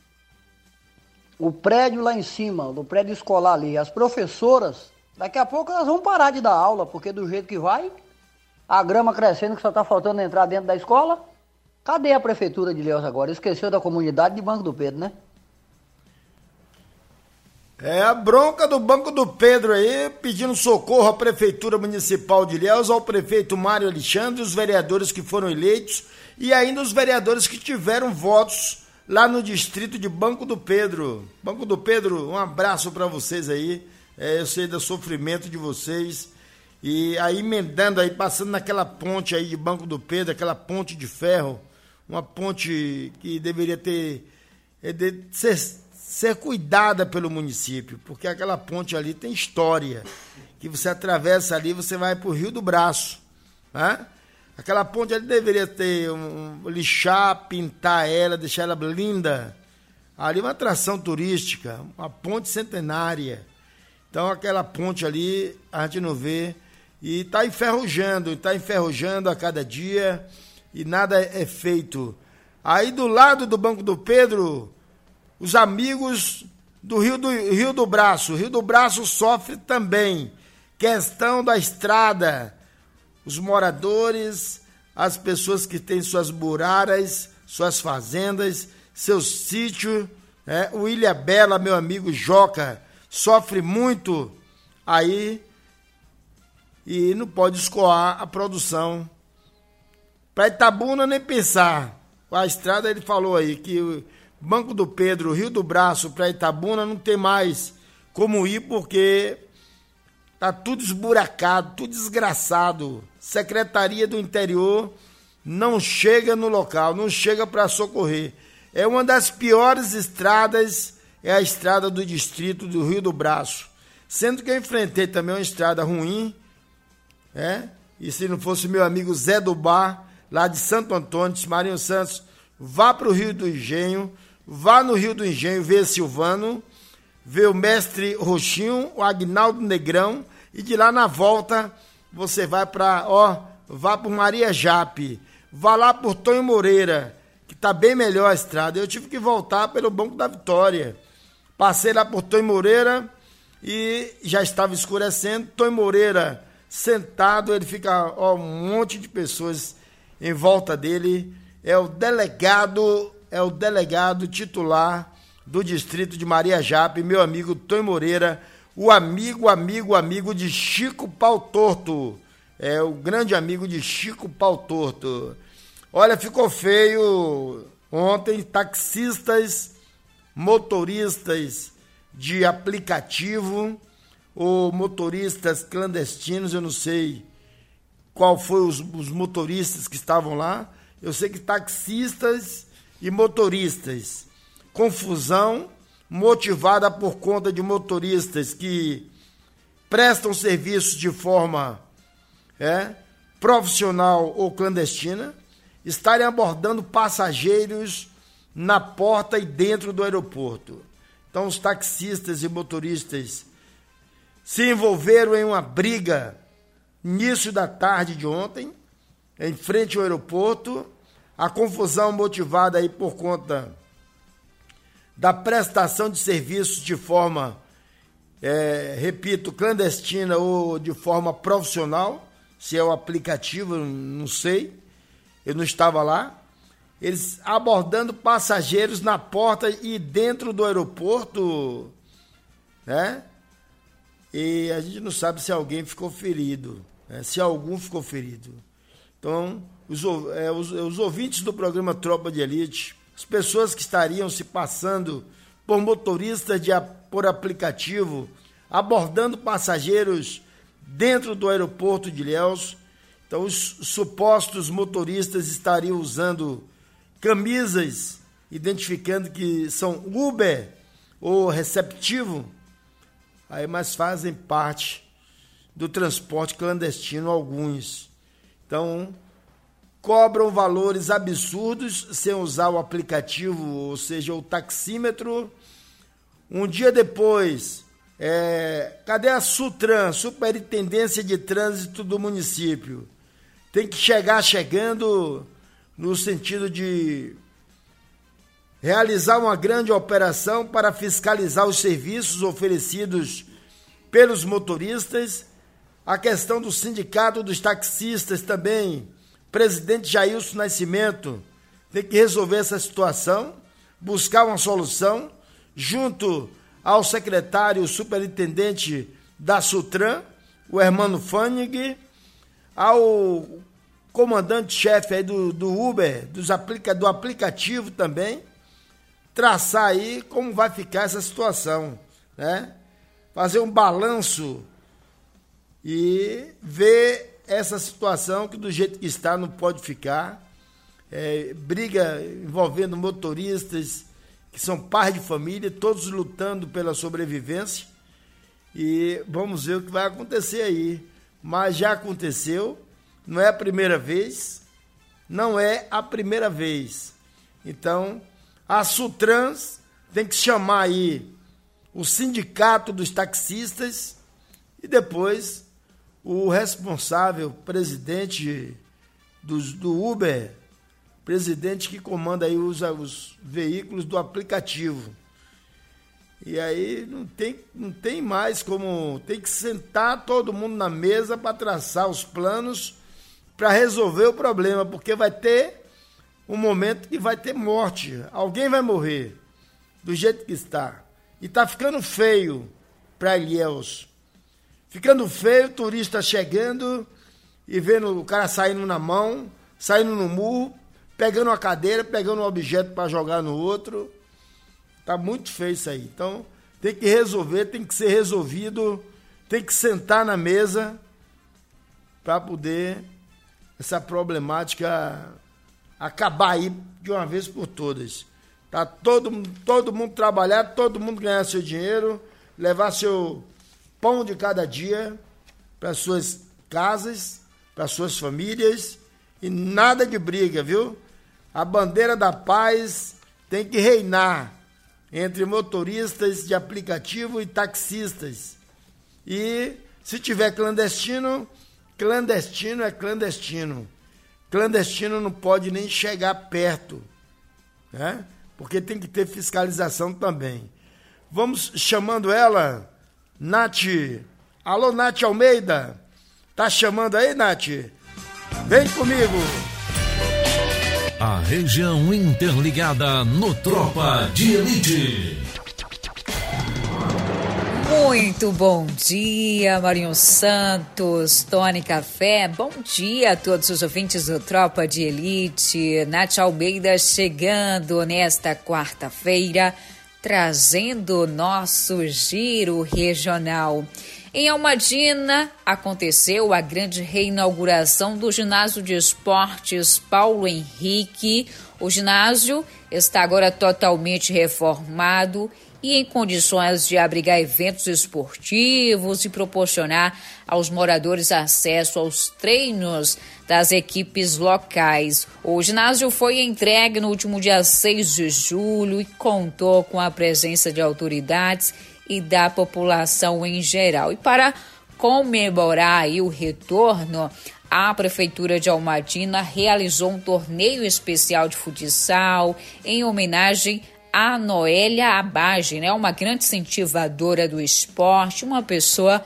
O prédio lá em cima, do prédio escolar ali, as professoras, daqui a pouco elas vão parar de dar aula, porque do jeito que vai, a grama crescendo que só tá faltando entrar dentro da escola. Cadê a prefeitura de Ilhéus agora? Esqueceu da comunidade de Banco do Pedro, né? É a bronca do Banco do Pedro aí, pedindo socorro à Prefeitura Municipal de Ilhéus, ao prefeito Mário Alexandre, os vereadores que foram eleitos e ainda os vereadores que tiveram votos lá no distrito de Banco do Pedro. Banco do Pedro, um abraço para vocês aí, eu sei do sofrimento de vocês. E aí emendando aí, passando naquela ponte aí de Banco do Pedro, aquela ponte de ferro, uma ponte que deveria ser cuidada pelo município, porque aquela ponte ali tem história, que você atravessa ali, você vai para o Rio do Braço, né? Aquela ponte ali deveria ter lixar, pintar ela, deixar ela linda. Ali uma atração turística, uma ponte centenária. Então aquela ponte ali a gente não vê, e está enferrujando a cada dia e nada é feito. Aí do lado do Banco do Pedro, os amigos do Rio do Braço. O Rio do Braço sofre também. Questão da estrada. Os moradores, as pessoas que têm suas buraras, suas fazendas, seus sítios. O Ilhabela, meu amigo Joca, sofre muito aí e não pode escoar a produção. Para Itabuna nem pensar. A estrada, ele falou aí que Banco do Pedro, Rio do Braço, para Itabuna não tem mais como ir porque tá tudo esburacado, tudo desgraçado. Secretaria do Interior não chega no local, não chega para socorrer. É uma das piores estradas, é a estrada do distrito do Rio do Braço. Sendo que eu enfrentei também uma estrada ruim, e se não fosse meu amigo Zé do Bar, lá de Santo Antônio, de Marinho Santos, vá para o Rio do Engenho, vá no Rio do Engenho ver Silvano, ver o mestre Roxinho, o Agnaldo Negrão, e de lá na volta você vai vá por Maria Jape, vá lá por Tonho Moreira, que tá bem melhor a estrada. Eu tive que voltar pelo Banco da Vitória. Passei lá por Tonho Moreira e já estava escurecendo. Tonho Moreira sentado, ele fica um monte de pessoas em volta dele. É o delegado é o delegado titular do distrito de Maria Jape, meu amigo Tony Moreira, o amigo de Chico Pau Torto. É o grande amigo de Chico Pau Torto. Olha, ficou feio ontem, taxistas, motoristas de aplicativo ou motoristas clandestinos, eu não sei qual foi os motoristas que estavam lá, eu sei que taxistas e motoristas, confusão motivada por conta de motoristas que prestam serviços de forma profissional ou clandestina, estarem abordando passageiros na porta e dentro do aeroporto. Então, os taxistas e motoristas se envolveram em uma briga início da tarde de ontem, em frente ao aeroporto. A confusão motivada aí por conta da prestação de serviços de forma, repito, clandestina ou de forma profissional, se é o aplicativo, não sei, eu não estava lá. Eles abordando passageiros na porta e dentro do aeroporto, né? E a gente não sabe se alguém ficou ferido, né? Se algum ficou ferido. Então, os ouvintes do programa Tropa de Elite, as pessoas que estariam se passando por motoristas por aplicativo, abordando passageiros dentro do aeroporto de Ilhéus. Então, os supostos motoristas estariam usando camisas identificando que são Uber ou receptivo, mas fazem parte do transporte clandestino alguns. Então, cobram valores absurdos sem usar o aplicativo, ou seja, o taxímetro. Um dia depois, cadê a SUTRAN, Superintendência de Trânsito do município? Tem que chegando no sentido de realizar uma grande operação para fiscalizar os serviços oferecidos pelos motoristas. A questão do sindicato dos taxistas também, presidente Jailson Nascimento, tem que resolver essa situação, buscar uma solução, junto ao secretário superintendente da SUTRAN, o Hermano Fanning, ao comandante-chefe aí do Uber, do aplicativo também, traçar aí como vai ficar essa situação, né? Fazer um balanço e ver essa situação que do jeito que está não pode ficar. Briga envolvendo motoristas que são pais de família, todos lutando pela sobrevivência, e vamos ver o que vai acontecer aí. Mas já aconteceu, não é a primeira vez, Então, a SUTRANS tem que chamar aí o sindicato dos taxistas e depois o responsável, presidente do Uber, presidente que comanda aí os veículos do aplicativo. E aí não tem mais como, tem que sentar todo mundo na mesa para traçar os planos para resolver o problema, porque vai ter um momento que vai ter morte, alguém vai morrer do jeito que está. E está ficando feio para Ilhéus. Ficando feio, turista chegando e vendo o cara saindo na mão, saindo no murro, pegando uma cadeira, pegando um objeto para jogar no outro. Tá muito feio isso aí. Então, tem que resolver, tem que ser resolvido, tem que sentar na mesa para poder essa problemática acabar aí de uma vez por todas. Tá todo mundo trabalhar, todo mundo ganhar seu dinheiro, levar seu pão de cada dia para suas casas, para suas famílias, e nada de briga, viu? A bandeira da paz tem que reinar entre motoristas de aplicativo e taxistas. E se tiver clandestino, clandestino é clandestino. Clandestino não pode nem chegar perto, né? Porque tem que ter fiscalização também. Vamos chamando ela, Nath. Alô, Nath Almeida. Tá chamando aí, Nath? Vem comigo. A região interligada no Tropa de Elite. Muito bom dia, Marinho Santos, Tony Café. Bom dia a todos os ouvintes do Tropa de Elite. Nath Almeida chegando nesta quarta-feira, trazendo nosso giro regional. Em Almadina, aconteceu a grande reinauguração do Ginásio de Esportes Paulo Henrique. O ginásio está agora totalmente reformado e em condições de abrigar eventos esportivos e proporcionar aos moradores acesso aos treinos das equipes locais. O ginásio foi entregue no último dia 6 de julho e contou com a presença de autoridades e da população em geral. E para comemorar aí o retorno, a Prefeitura de Almadina realizou um torneio especial de futsal em homenagem a Noélia Abage, né? Uma grande incentivadora do esporte, uma pessoa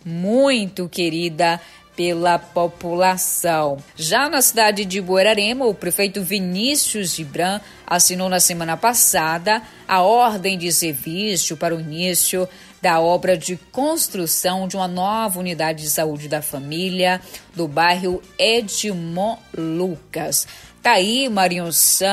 muito querida pela população. Já na cidade de Buerarema, o prefeito Vinícius Gibran assinou na semana passada a ordem de serviço para o início da obra de construção de uma nova unidade de saúde da família do bairro Edmond Lucas. Tá aí, Marinho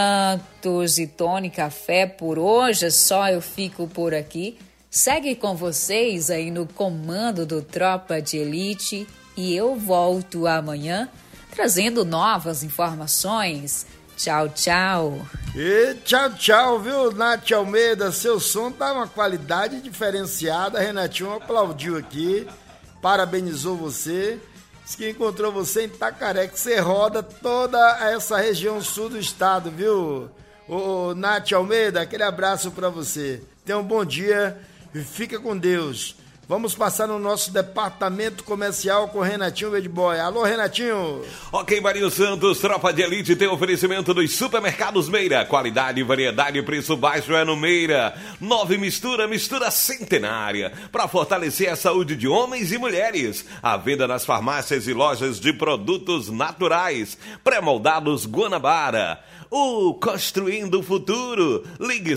Santos e Tony Café, por hoje é só, eu fico por aqui. Segue com vocês aí no comando do Tropa de Elite e eu volto amanhã trazendo novas informações. Tchau, tchau. E tchau, tchau, viu, Nath Almeida? Seu som tá uma qualidade diferenciada. A Renatinho aplaudiu aqui, parabenizou você. Diz que encontrou você em Itacaré, que você roda toda essa região sul do estado, viu? Ô, Nath Almeida, aquele abraço pra você. Tenha um bom dia e fica com Deus. Vamos passar no nosso departamento comercial com o Renatinho Bad Boy. Alô, Renatinho. Ok, Marinho Santos, Tropa de Elite tem oferecimento dos supermercados Meira. Qualidade, variedade e preço baixo é no Meira. 9 mistura centenária. Para fortalecer a saúde de homens e mulheres. A venda nas farmácias e lojas de produtos naturais. Pré-moldados Guanabara. O Construindo o Futuro. Ligue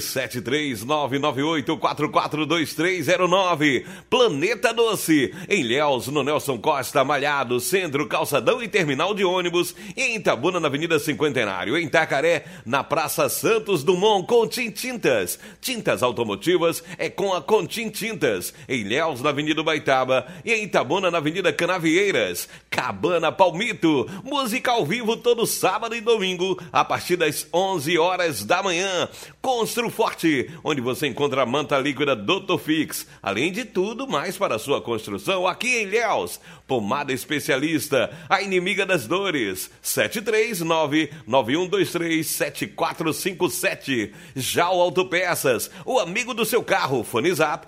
73998442309. Planeta Doce. Em Ilhéus, no Nelson Costa, Malhado, Centro, Calçadão e Terminal de Ônibus. E em Itabuna, na Avenida Cinquentenário. Em Itacaré, na Praça Santos Dumont, Contim Tintas. Tintas automotivas é com a Contim Tintas. Em Ilhéus, na Avenida Baitaba. E em Itabuna, na Avenida Canavieiras. Cabana Palmito. Música ao vivo todo sábado e domingo, a partir das 11 horas da manhã. Construforte, onde você encontra a manta líquida Dr. Fix. Além de tudo mais para a sua construção, aqui em Ilhéus. Pomada especialista, a inimiga das dores. 739-9123-7457. JAL Autopeças, o amigo do seu carro. Fone Zap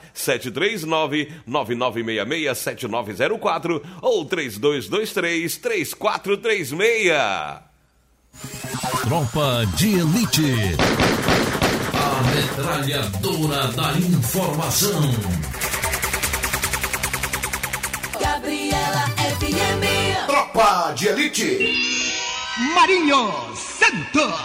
739-9966-7904 ou 3223-3436. Tropa de Elite. A metralhadora da informação. Gabriela FM. Tropa de Elite. Marinho Santos.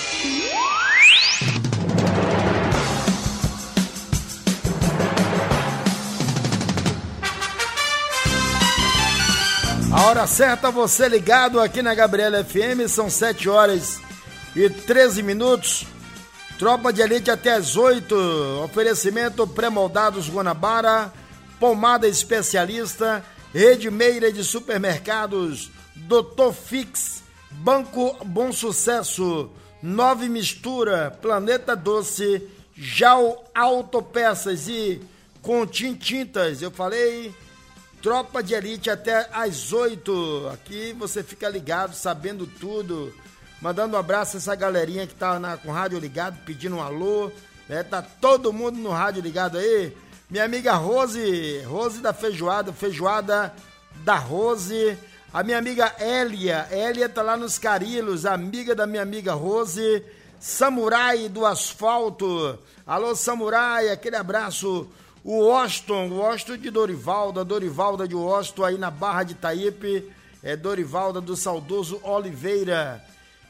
A hora certa, você ligado aqui na Gabriela FM, são 7 horas e 13 minutos. Tropa de Elite até as 8. Oferecimento pré-moldados Guanabara, pomada especialista, Rede Meira de supermercados, Dr. Fix, Banco Bom Sucesso, 9 Mistura, Planeta Doce, JAL Autopeças e Contim Tintas. Eu falei... Tropa de Elite até às 8. Aqui você fica ligado, sabendo tudo. Mandando um abraço a essa galerinha que tá com o rádio ligado, pedindo um alô. Né? Tá todo mundo no rádio ligado aí. Minha amiga Rose da Feijoada da Rose. A minha amiga Hélia tá lá nos Carilos, amiga da minha amiga Rose. Samurai do Asfalto. Alô, Samurai, aquele abraço. O Washington de Dorivalda de Washington aí na Barra de Itaípe, Dorivalda do saudoso Oliveira.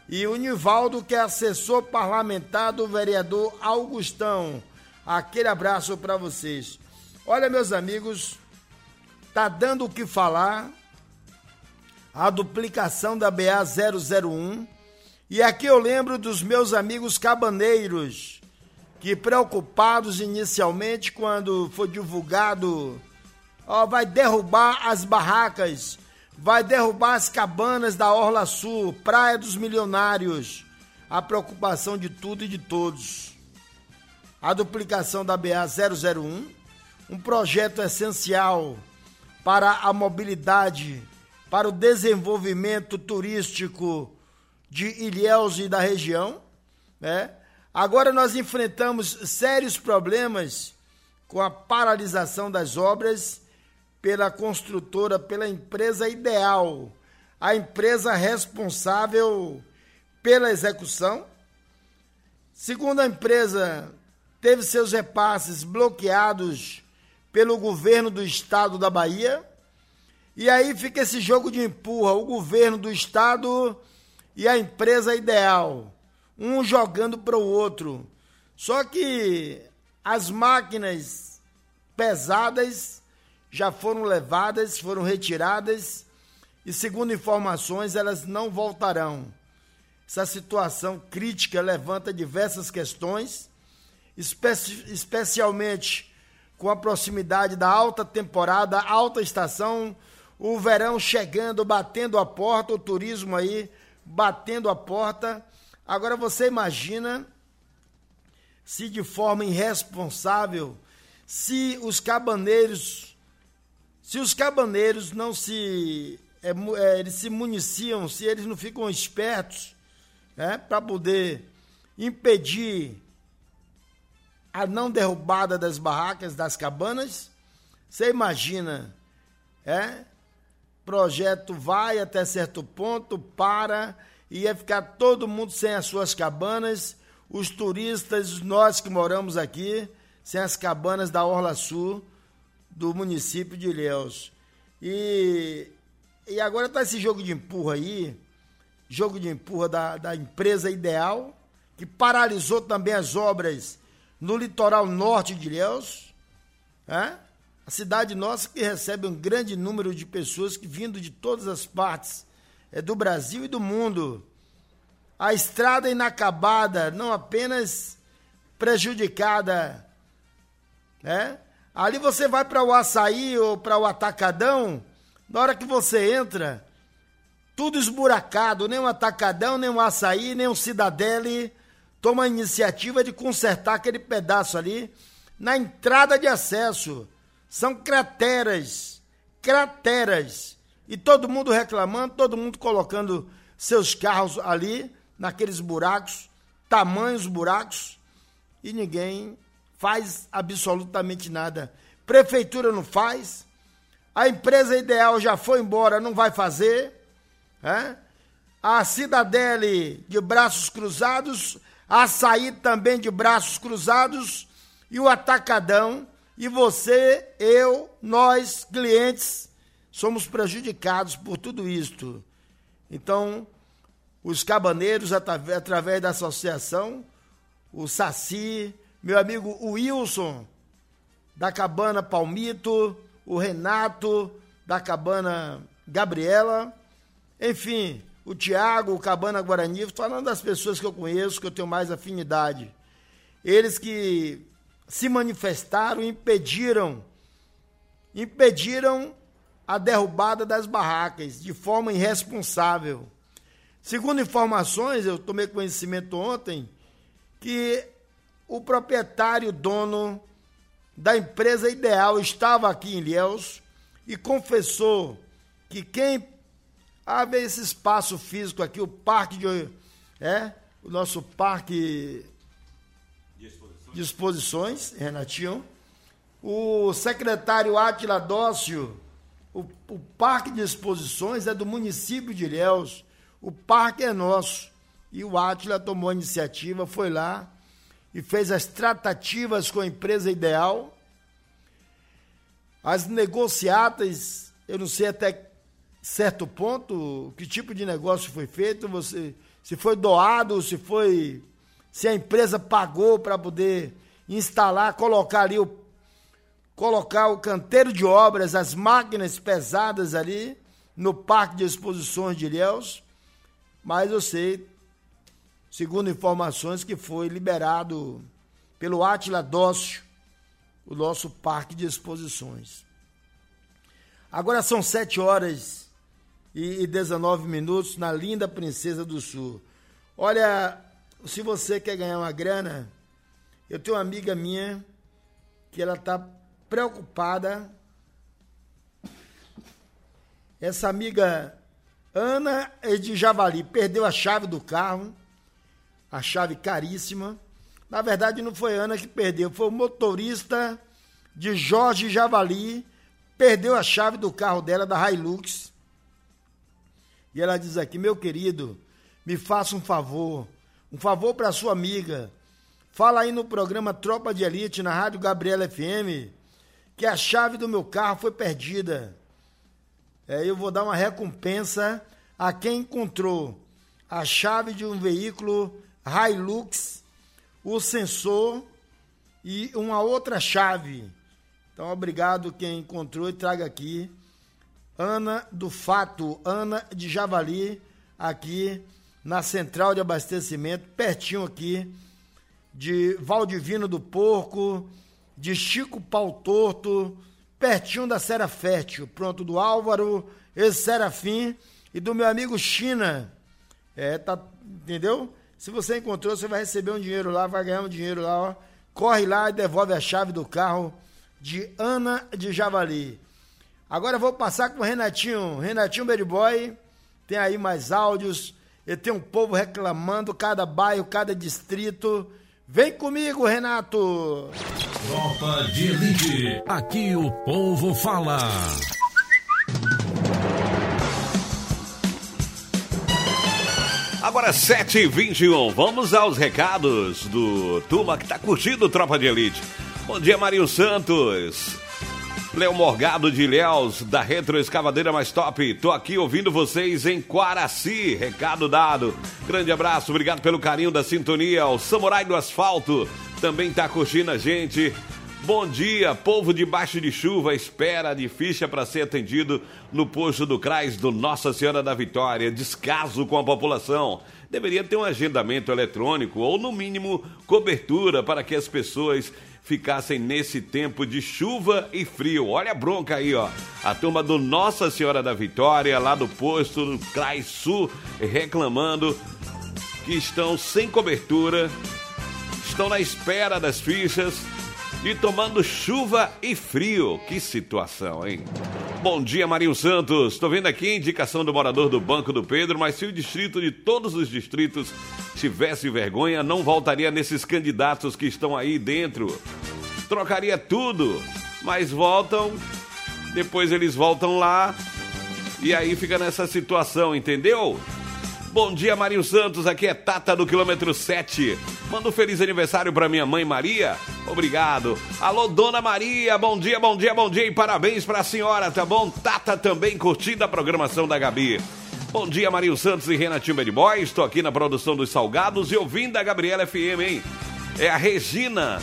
E o Nivaldo, que é assessor parlamentar do vereador Augustão. Aquele abraço para vocês. Olha, meus amigos, tá dando o que falar a duplicação da BA-001. E aqui eu lembro dos meus amigos cabaneiros, que preocupados inicialmente quando foi divulgado, vai derrubar as barracas, vai derrubar as cabanas da Orla Sul, Praia dos Milionários. A preocupação de tudo e de todos. A duplicação da BA-001, um projeto essencial para a mobilidade, para o desenvolvimento turístico de Ilhéus e da região, né? Agora nós enfrentamos sérios problemas com a paralisação das obras pela construtora, pela empresa Ideal, a empresa responsável pela execução. Segundo a empresa, teve seus repasses bloqueados pelo governo do estado da Bahia, e aí fica esse jogo de empurra, o governo do estado e a empresa Ideal, um jogando para o outro. Só que as máquinas pesadas já foram levadas, foram retiradas, e segundo informações, elas não voltarão. Essa situação crítica levanta diversas questões, especialmente com a proximidade da alta temporada, alta estação, o verão chegando, batendo a porta, o turismo aí batendo a porta. Agora você imagina se de forma irresponsável, se os cabaneiros não eles se municiam, se eles não ficam espertos, né, para poder impedir a não derrubada das barracas, das cabanas. Você imagina, projeto vai até certo ponto, para, e ia ficar todo mundo sem as suas cabanas, os turistas, nós que moramos aqui, sem as cabanas da Orla Sul, do município de Ilhéus. E agora está esse jogo de empurra aí, jogo de empurra da empresa Ideal, que paralisou também as obras no litoral norte de Ilhéus, a cidade nossa que recebe um grande número de pessoas que vindo de todas as partes do Brasil e do mundo. A estrada inacabada, não apenas prejudicada, ali você vai para o Açaí ou para o Atacadão, na hora que você entra, tudo esburacado, nem um Atacadão, nem um Açaí, nem um Cidadele toma a iniciativa de consertar aquele pedaço ali na entrada de acesso. São crateras, e todo mundo reclamando, todo mundo colocando seus carros ali, naqueles buracos, tamanhos buracos, e ninguém faz absolutamente nada. Prefeitura não faz, a empresa Ideal já foi embora, não vai fazer, a Cidadele de braços cruzados, a Açaí também de braços cruzados, e o Atacadão. E você, eu, nós, clientes, somos prejudicados por tudo isto. Então, os cabaneiros, através da associação, o Saci, meu amigo Wilson, da Cabana Palmito, o Renato, da Cabana Gabriela, enfim, o Tiago, o Cabana Guarani, falando das pessoas que eu conheço, que eu tenho mais afinidade. Eles que se manifestaram e impediram a derrubada das barracas de forma irresponsável. Segundo informações, eu tomei conhecimento ontem, que o proprietário, dono da empresa Ideal, estava aqui em Ilhéus e confessou que quem abre esse espaço físico aqui, o parque o nosso parque de exposições, Renatinho, o secretário Átila Dócio, o parque de exposições é do município de Ilhéus, o parque é nosso, e o Átila tomou a iniciativa, foi lá e fez as tratativas com a empresa Ideal, as negociatas, eu não sei até certo ponto que tipo de negócio foi feito, se foi doado, se a empresa pagou para poder instalar, colocar o canteiro de obras, as máquinas pesadas ali no Parque de Exposições de Ilhéus, mas eu sei, segundo informações, que foi liberado pelo Átila Dócio, o nosso Parque de Exposições. Agora são 7h19 na linda Princesa do Sul. Olha, se você quer ganhar uma grana, eu tenho uma amiga minha que ela está preocupada. Essa amiga Ana é de Javali, perdeu a chave do carro, a chave caríssima. Na verdade, não foi Ana que perdeu, foi o motorista de Jorge Javali, perdeu a chave do carro dela, da Hilux. E ela diz aqui: meu querido, me faça um favor para sua amiga. Fala aí no programa Tropa de Elite, na Rádio Gabriela FM, que a chave do meu carro foi perdida. Eu vou dar uma recompensa a quem encontrou a chave de um veículo Hilux, o sensor e uma outra chave. Então, obrigado quem encontrou, e traga aqui. Ana do Fato, Ana de Javali, aqui na Central de Abastecimento, pertinho aqui de Valdivino do Porco, de Chico Pau Torto, pertinho da Serra Fértil, pronto, do Álvaro Serafim e do meu amigo China. Entendeu? Se você encontrou, você vai receber um dinheiro lá, vai ganhar um dinheiro lá, ó. Corre lá e devolve a chave do carro de Ana de Javali. Agora eu vou passar com o Renatinho Bad Boy, tem aí mais áudios, e tem um povo reclamando, cada bairro, cada distrito. Vem comigo, Renato! Tropa de Elite, aqui o povo fala. Agora 7h21, vamos aos recados do turma que tá curtindo Tropa de Elite. Bom dia, Marinho Santos. Léo Morgado de Ilhéus, da Retroescavadeira Mais Top. Tô aqui ouvindo vocês em Quaraci. Recado dado. Grande abraço, obrigado pelo carinho da sintonia. O Samurai do Asfalto também tá curtindo a gente. Bom dia, povo debaixo de chuva, espera de ficha para ser atendido no posto do CRAS do Nossa Senhora da Vitória. Descaso com a população. Deveria ter um agendamento eletrônico ou, no mínimo, cobertura para que as pessoas ficassem nesse tempo de chuva e frio. Olha a bronca aí, ó. A turma do Nossa Senhora da Vitória, lá do posto do CRAS Sul, reclamando que estão sem cobertura, estão na espera das fichas e tomando chuva e frio. Que situação, hein? Bom dia, Marinho Santos. Estou vendo aqui a indicação do morador do Banco do Pedro, mas se o distrito de todos os distritos tivesse vergonha, não voltaria nesses candidatos que estão aí dentro. Trocaria tudo, mas voltam, depois eles voltam lá e aí fica nessa situação, entendeu? Bom dia, Marinho Santos, aqui é Tata do quilômetro 7. Manda um feliz aniversário para minha mãe Maria. Obrigado. Alô, Dona Maria, bom dia, bom dia, bom dia e parabéns para a senhora, tá bom? Tata também curtindo a programação da Gabi. Bom dia, Marinho Santos e Renatinho Bad Boy. Estou aqui na produção dos Salgados e ouvindo a Gabriela FM, hein? É a Regina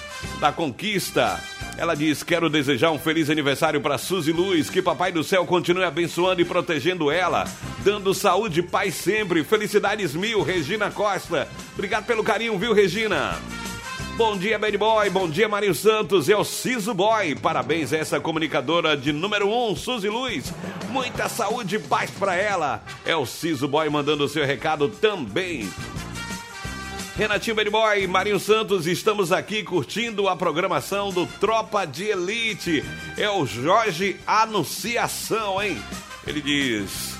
da Conquista. Ela diz: quero desejar um feliz aniversário para Suzy Luz, que Papai do Céu continue abençoando e protegendo ela, dando saúde e paz sempre. Felicidades mil, Regina Costa. Obrigado pelo carinho, viu, Regina? Bom dia, Bad Boy. Bom dia, Marinho Santos. É o Ciso Boy. Parabéns a essa comunicadora de número 1, Suzy Luz. Muita saúde e paz para ela. É o Ciso Boy mandando o seu recado também. Renatinho Bad Boy, Marinho Santos, estamos aqui curtindo a programação do Tropa de Elite. É o Jorge Anunciação, hein? Ele diz: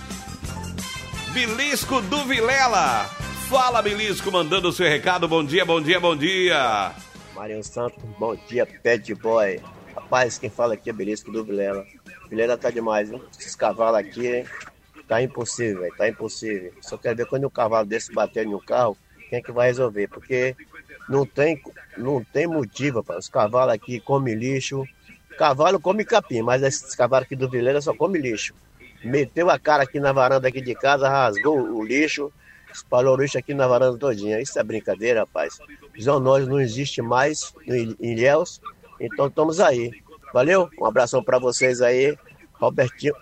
Bilisco do Vilela. Fala, Bilisco, mandando o seu recado. Bom dia, bom dia, bom dia. Marinho Santos, bom dia, Bad Boy. Rapaz, quem fala aqui é Bilisco do Vilela. Vilela tá demais, hein? Esses cavalos aqui, tá impossível, véio, tá impossível. Só quero ver quando um cavalo desse bater em um carro, quem é que vai resolver? Porque não tem motivo para os cavalos aqui comem lixo. Cavalo come capim, mas esses cavalos aqui do Vilela só comem lixo. Meteu a cara aqui na varanda aqui de casa, rasgou o lixo espalhou lixo aqui na varanda todinha. Isso é brincadeira, rapaz. Zoonose não existe mais em Ilhéus, então estamos aí. Valeu? Um abração para vocês aí, Robertinho,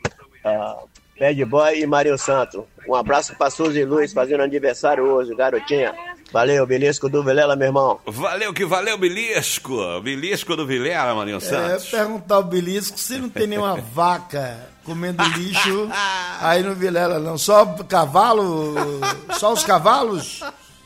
Bad Boy e Marinho Santos. Um abraço para Suzy Luiz, fazendo aniversário hoje, garotinha. Valeu, Belisco do Vilela, meu irmão. Valeu que valeu, Belisco. Belisco do Vilela, Marinho Santos. Perguntar ao Belisco se não tem nenhuma vaca comendo lixo aí no Vilela, não. Só cavalo? Só os cavalos?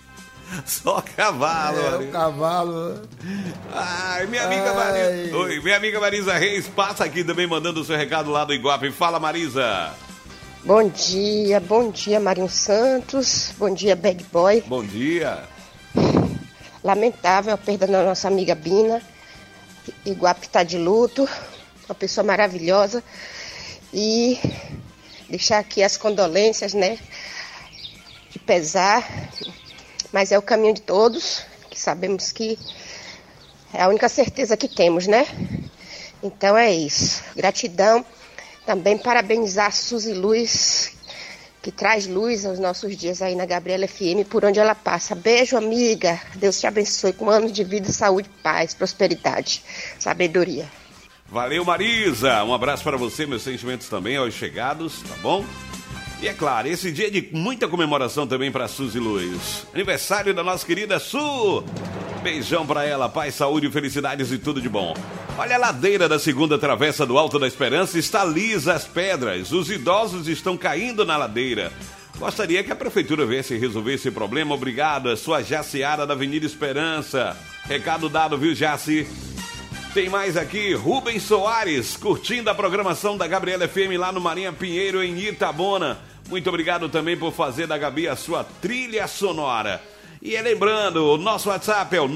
Só cavalo. O cavalo. Ai, minha amiga Marisa. Oi, minha amiga Marisa Reis passa aqui também mandando o seu recado lá do Iguape. Fala, Marisa. Bom dia, Marinho Santos. Bom dia, Bad Boy. Bom dia. Lamentável a perda da nossa amiga Bina. Iguape está de luto. Uma pessoa maravilhosa. E deixar aqui as condolências, né? De pesar. Mas é o caminho de todos, que sabemos que é a única certeza que temos, né? Então é isso. Gratidão. Também parabenizar a Suzy Luiz, que traz luz aos nossos dias aí na Gabriela FM, por onde ela passa. Beijo, amiga. Deus te abençoe com anos de vida, saúde, paz, prosperidade, sabedoria. Valeu, Marisa. Um abraço para você, meus sentimentos também aos chegados, tá bom? E é claro, esse dia de muita comemoração também para Suzy Luiz. Aniversário da nossa querida Su. Beijão para ela, paz, saúde, felicidades e tudo de bom. Olha, a ladeira da segunda travessa do Alto da Esperança está lisa as pedras. Os idosos estão caindo na ladeira. Gostaria que a prefeitura viesse resolver esse problema. Obrigado, a sua Jaciara da Avenida Esperança. Recado dado, viu, Jaci? Tem mais aqui, Rubens Soares, curtindo a programação da Gabriela FM lá no Marinha Pinheiro, em Itabuna. Muito obrigado também por fazer da Gabi a sua trilha sonora. E lembrando, o nosso WhatsApp é o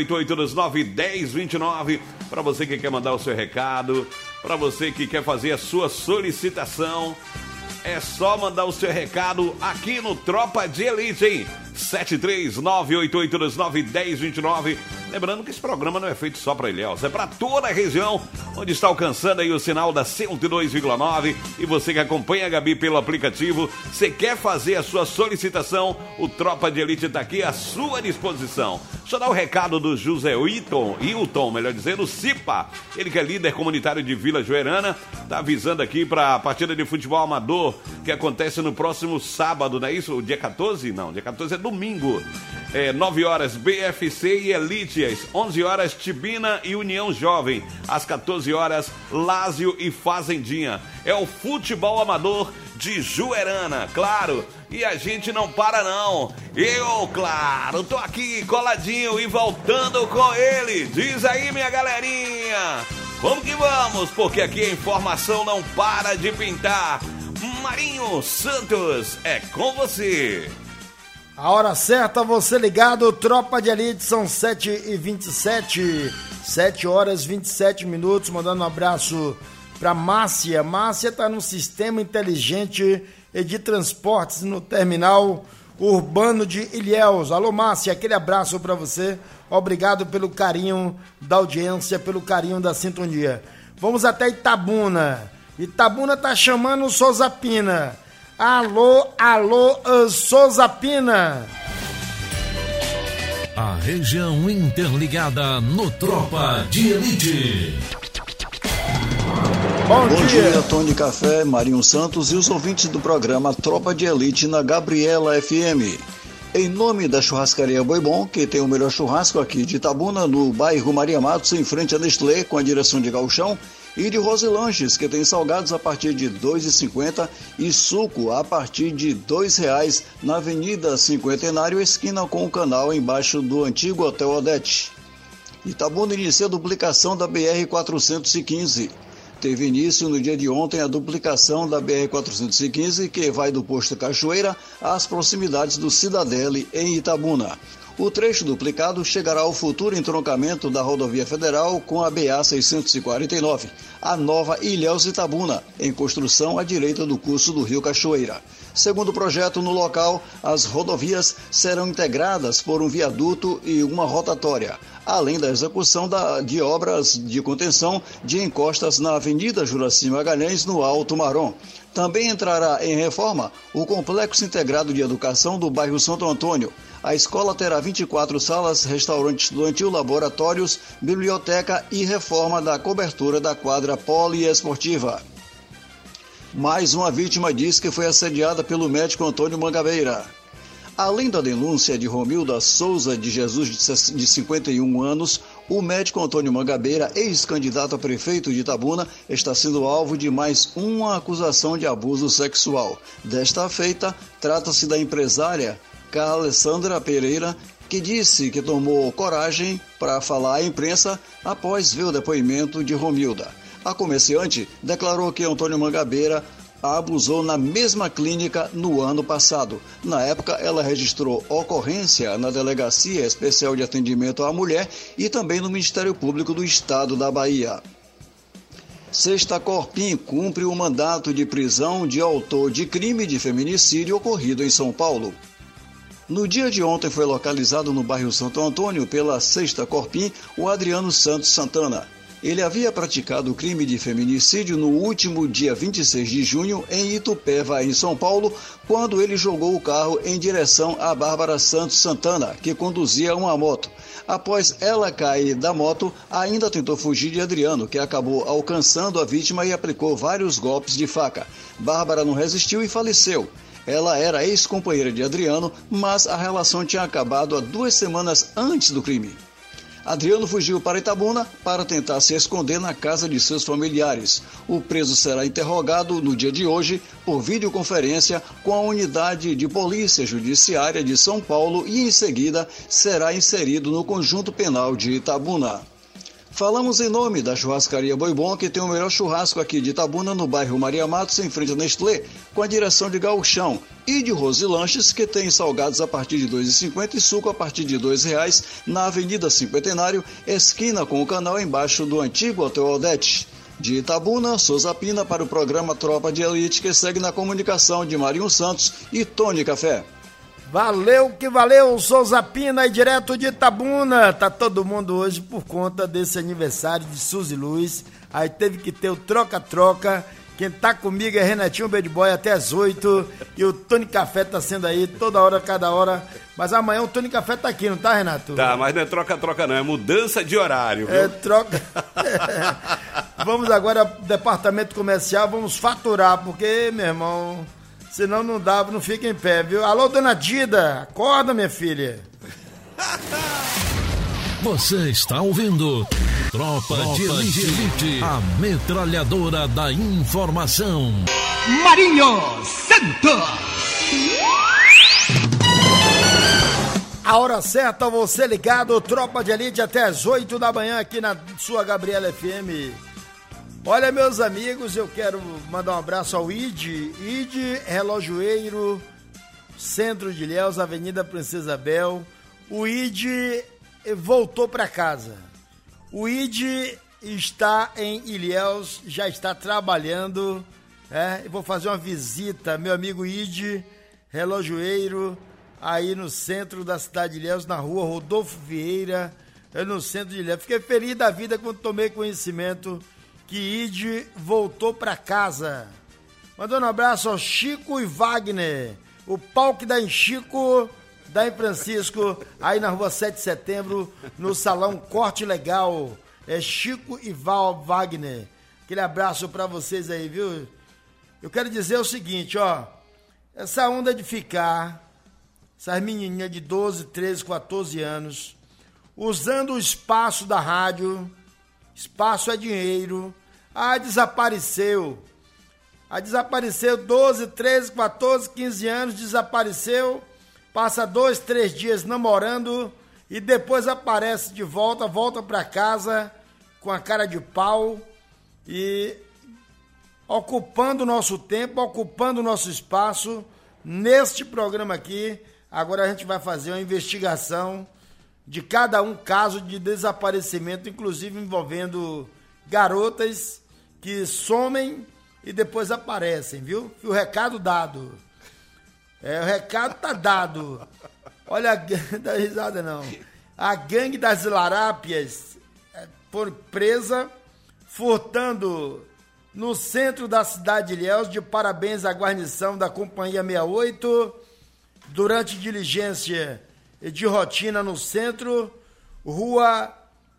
988291029, para você que quer mandar o seu recado, para você que quer fazer a sua solicitação. É só mandar o seu recado aqui no Tropa de Elite, hein? 73988291029. Lembrando que esse programa não é feito só para Ilhéus, é para toda a região onde está alcançando aí o sinal da 102,9. E você que acompanha a Gabi pelo aplicativo, você quer fazer a sua solicitação, o Tropa de Elite está aqui à sua disposição. Deixa eu dar o recado do José Hilton, melhor dizendo, Cipa. Ele que é líder comunitário de Vila Joerana, está avisando aqui para a partida de futebol amador que acontece no próximo sábado, não é isso? O dia 14? Não, dia 14 é domingo. 9 horas BFC e Elite, às 11 horas Tibina e União Jovem, às 14 horas Lázio e Fazendinha. É o futebol amador de Joerana, claro. E a gente não para não. Eu, claro, tô aqui coladinho e voltando com ele. Diz aí, minha galerinha. Vamos que vamos, porque aqui a informação não para de pintar. Marinho Santos, é com você. A hora certa, você ligado, Tropa de Elite, são 7h27, 7 horas 27 minutos, mandando um abraço para Márcia. Márcia está no Sistema Inteligente de Transportes no Terminal Urbano de Ilhéus. Alô, Márcia, aquele abraço para você, obrigado pelo carinho da audiência, pelo carinho da sintonia. Vamos até Itabuna. Itabuna tá chamando o Souza Pina. Alô, Souza Pina. A região interligada no Tropa de Elite. Bom dia, Tony Café, Marinho Santos e os ouvintes do programa Tropa de Elite na Gabriela FM. Em nome da churrascaria Boi Bom, que tem o melhor churrasco aqui de Itabuna, no bairro Maria Matos, em frente a Nestlé, com a direção de Gauchão, e de Rose Lanches, que tem salgados a partir de R$ 2,50 e suco a partir de R$ 2,00 na Avenida Cinquentenário, esquina com o canal embaixo do antigo Hotel Odete. Itabuna inicia a duplicação da BR-415. Teve início no dia de ontem a duplicação da BR-415, que vai do posto Cachoeira às proximidades do Cidadele, em Itabuna. O trecho duplicado chegará ao futuro entroncamento da rodovia federal com a BA-649, a nova Ilhéus-Itabuna, em construção à direita do curso do Rio Cachoeira. Segundo o projeto, no local, as rodovias serão integradas por um viaduto e uma rotatória, além da execução de obras de contenção de encostas na Avenida Juraci Magalhães, no Alto Marom. Também entrará em reforma o Complexo Integrado de Educação do bairro Santo Antônio. A escola terá 24 salas, restaurante estudantil, laboratórios, biblioteca e reforma da cobertura da quadra poliesportiva. Mais uma vítima diz que foi assediada pelo médico Antônio Mangabeira. Além da denúncia de Romilda Souza de Jesus, de 51 anos, o médico Antônio Mangabeira, ex-candidato a prefeito de Itabuna, está sendo alvo de mais uma acusação de abuso sexual. Desta feita, trata-se da empresária Carla Alessandra Pereira, que disse que tomou coragem para falar à imprensa após ver o depoimento de Romilda. A comerciante declarou que Antônio Mangabeira a abusou na mesma clínica no ano passado. Na época, ela registrou ocorrência na Delegacia Especial de Atendimento à Mulher e também no Ministério Público do Estado da Bahia. Sexta Corpim cumpre o mandato de prisão de autor de crime de feminicídio ocorrido em São Paulo. No dia de ontem foi localizado no bairro Santo Antônio pela Sexta Corpim o Adriano Santos Santana. Ele havia praticado o crime de feminicídio no último dia 26 de junho em Itupeva, em São Paulo, quando ele jogou o carro em direção a Bárbara Santos Santana, que conduzia uma moto. Após ela cair da moto, ainda tentou fugir de Adriano, que acabou alcançando a vítima e aplicou vários golpes de faca. Bárbara não resistiu e faleceu. Ela era ex-companheira de Adriano, mas a relação tinha acabado há 2 semanas antes do crime. Adriano fugiu para Itabuna para tentar se esconder na casa de seus familiares. O preso será interrogado no dia de hoje por videoconferência com a Unidade de Polícia Judiciária de São Paulo e, em seguida, será inserido no Conjunto Penal de Itabuna. Falamos em nome da Churrascaria Boi Bom, que tem o melhor churrasco aqui de Itabuna, no bairro Maria Matos, em frente a Nestlé, com a direção de Gauchão, e de Rose Lanches, que tem salgados a partir de R$ 2,50 e suco a partir de R$ 2,00, na Avenida Cinquentenário, esquina com o canal embaixo do antigo Hotel Odete. De Itabuna, Souza Pina para o programa Tropa de Elite, que segue na comunicação de Marinho Santos e Tony Café. Valeu que valeu, Souza Pina, e direto de Itabuna. Tá todo mundo hoje por conta desse aniversário de Suzy Luz. Aí teve que ter o troca-troca. Quem tá comigo é Renatinho Bad Boy até as 8. E o Tony Café tá sendo aí toda hora, cada hora. Mas amanhã o Tony Café tá aqui, não tá, Renato? Tá, mas não é troca-troca não, é mudança de horário, viu? É troca. Vamos agora pro departamento comercial, vamos faturar, porque, meu irmão... Senão não dá, não fica em pé, viu? Alô, dona Dida, acorda, minha filha. Você está ouvindo Tropa de Elite, a metralhadora da informação. Marinho Santos. A hora certa, você ligado, Tropa de Elite até as 8 da manhã aqui na sua Gabriela FM. Olha, meus amigos, eu quero mandar um abraço ao ID Relojoeiro, Centro de Ilhéus, Avenida Princesa Isabel. O ID voltou para casa. O ID está em Ilhéus, já está trabalhando. Eu vou fazer uma visita, meu amigo ID Relojoeiro, aí no centro da cidade de Ilhéus, na rua Rodolfo Vieira, no centro de Ilhéus. Fiquei feliz da vida quando tomei conhecimento que Ide voltou para casa. Mandando um abraço ao Chico e Wagner, o pau que dá em Chico, dá em Francisco, aí na rua 7 de setembro, no salão Corte Legal. É Chico e Wagner. Aquele abraço para vocês aí, viu? Eu quero dizer o seguinte, ó, essa onda de ficar, essas menininhas de 12, 13, 14 anos, usando o espaço da rádio, espaço é dinheiro. Desapareceu 12, 13, 14, 15 anos, desapareceu, passa 2, 3 dias namorando e depois aparece de volta pra casa com a cara de pau e ocupando o nosso tempo, ocupando o nosso espaço neste programa aqui. Agora a gente vai fazer uma investigação de cada caso de desaparecimento, inclusive envolvendo garotas que somem e depois aparecem, viu? O recado dado. O recado tá dado. Olha, não dá risada não. A gangue das larápias foi presa furtando no centro da cidade de Ilhéus, de parabéns à guarnição da Companhia 68, durante diligência de rotina no centro, Rua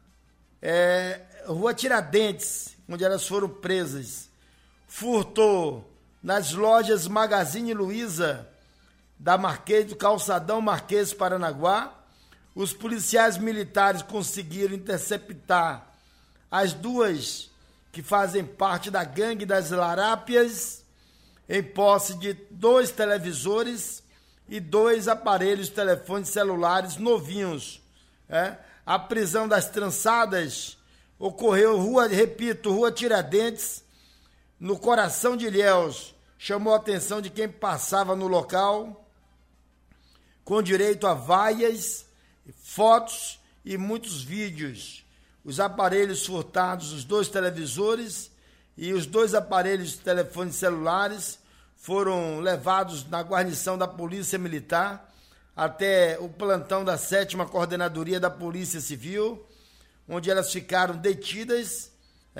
Tiradentes, onde elas foram presas. Furtou nas lojas Magazine Luiza, da Marquês do Calçadão Marquês Paranaguá. Os policiais militares conseguiram interceptar as duas que fazem parte da gangue das Larápias, em posse de 2 televisores e 2 aparelhos de telefones celulares novinhos. A prisão das trançadas ocorreu, Rua Tiradentes, no coração de Ilhéus. Chamou a atenção de quem passava no local, com direito a vaias, fotos e muitos vídeos. Os aparelhos furtados, os 2 televisores e os 2 aparelhos de telefones celulares foram levados na guarnição da Polícia Militar até o plantão da 7ª Coordenadoria da Polícia Civil, onde elas ficaram detidas,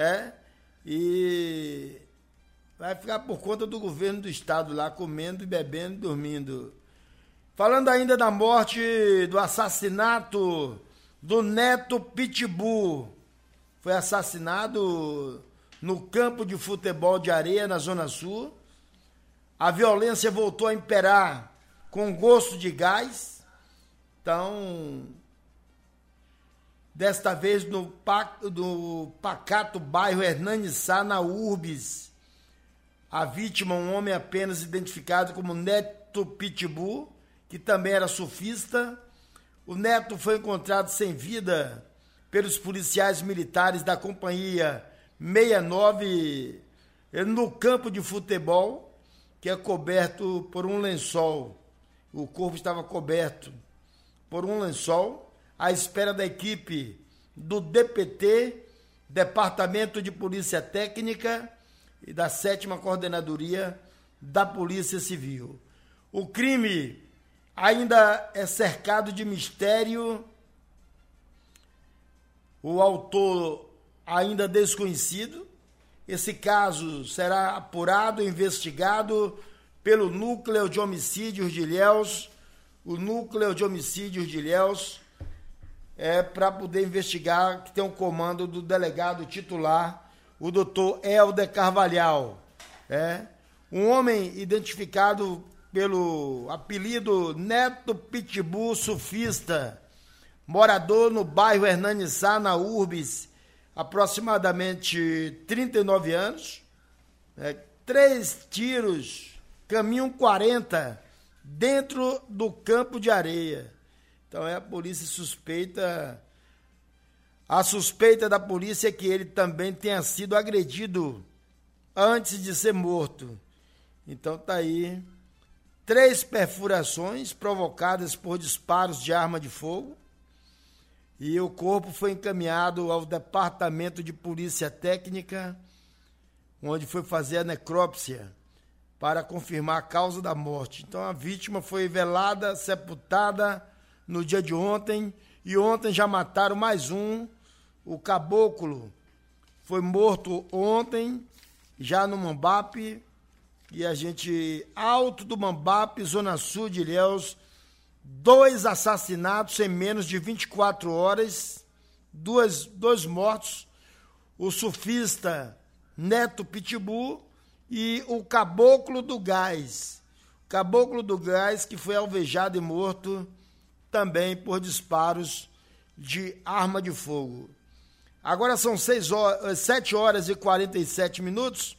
e vai ficar por conta do governo do estado lá, comendo, bebendo e dormindo. Falando ainda da morte, do assassinato do Neto Pitbull. Foi assassinado no campo de futebol de areia, na Zona Sul. A violência voltou a imperar com gosto de gás. Então, desta vez no pacato bairro Hernani Sá, na Urbis. A vítima, um homem apenas identificado como Neto Pitbull, que também era surfista. O Neto foi encontrado sem vida pelos policiais militares da Companhia 69 no campo de futebol, que é coberto por um lençol. O corpo estava coberto por um lençol, à espera da equipe do DPT, Departamento de Polícia Técnica, e da 7ª Coordenadoria da Polícia Civil. O crime ainda é cercado de mistério, o autor ainda desconhecido. Esse caso será apurado e investigado pelo Núcleo de Homicídios de Ilhéus. O Núcleo de Homicídios de Ilhéus para poder investigar, que tem um comando do delegado titular, o doutor Helder Carvalhal. Um homem identificado pelo apelido Neto Pitbull surfista, morador no bairro Hernani Sá, na Urbis, aproximadamente 39 anos, 3 tiros, caminham 40, dentro do campo de areia. Então a polícia suspeita, a suspeita da polícia é que ele também tenha sido agredido antes de ser morto. Então tá aí 3 perfurações provocadas por disparos de arma de fogo, e o corpo foi encaminhado ao Departamento de Polícia Técnica, onde foi fazer a necrópsia para confirmar a causa da morte. Então a vítima foi velada, sepultada no dia de ontem, e ontem já mataram mais um. O caboclo foi morto ontem, já no Mambape, e a gente, Alto do Mambape, Zona Sul de Ilhéus, 2 assassinatos em menos de 24 horas, 2 mortos, o surfista Neto Pitbull e o Caboclo do Gás. O Caboclo do Gás, que foi alvejado e morto também por disparos de arma de fogo. Agora são 7 horas e 47 minutos.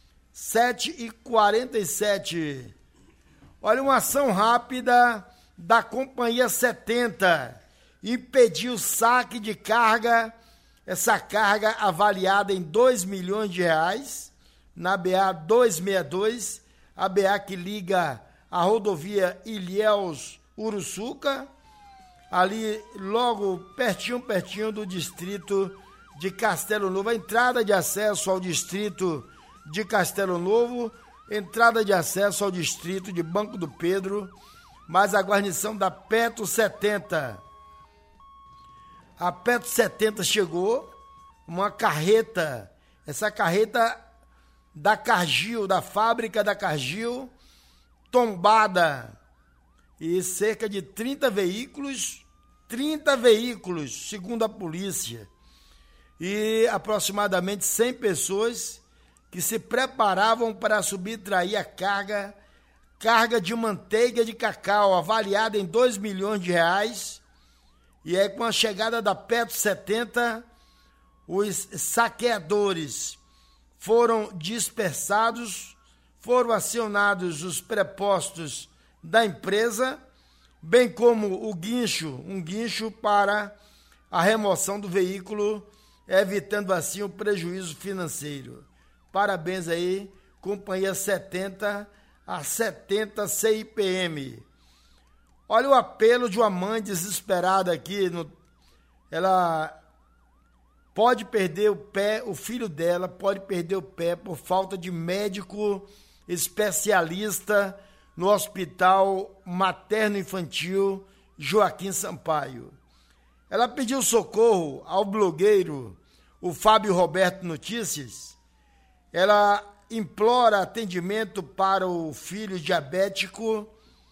7h47. Olha, uma ação rápida da Companhia 70 impediu saque de carga, essa carga avaliada em R$2 milhões, na BA 262, a BA que liga a rodovia Ilhéus-Uruçuca, ali logo pertinho do distrito de Castelo Novo, a entrada de acesso ao distrito de Castelo Novo, entrada de acesso ao distrito de Banco do Pedro, mas a guarnição da Petro 70. A Petro 70 chegou, uma carreta, essa carreta da Cargill, da fábrica da Cargill, tombada. E cerca de 30 veículos, segundo a polícia. E aproximadamente 100 pessoas que se preparavam para subtrair a carga de manteiga de cacau, avaliada em 2 milhões de reais. E aí, com a chegada da Petro 70, os saqueadores foram dispersados, foram acionados os prepostos da empresa, bem como um guincho para a remoção do veículo, evitando assim o prejuízo financeiro. Parabéns aí, Companhia 70, a 70 CIPM. Olha o apelo de uma mãe desesperada aqui. Ela pode perder o pé, o filho dela pode perder o pé por falta de médico especialista no Hospital Materno-Infantil Joaquim Sampaio. Ela pediu socorro ao blogueiro, o Fábio Roberto Notícias. Ela implora atendimento para o filho diabético.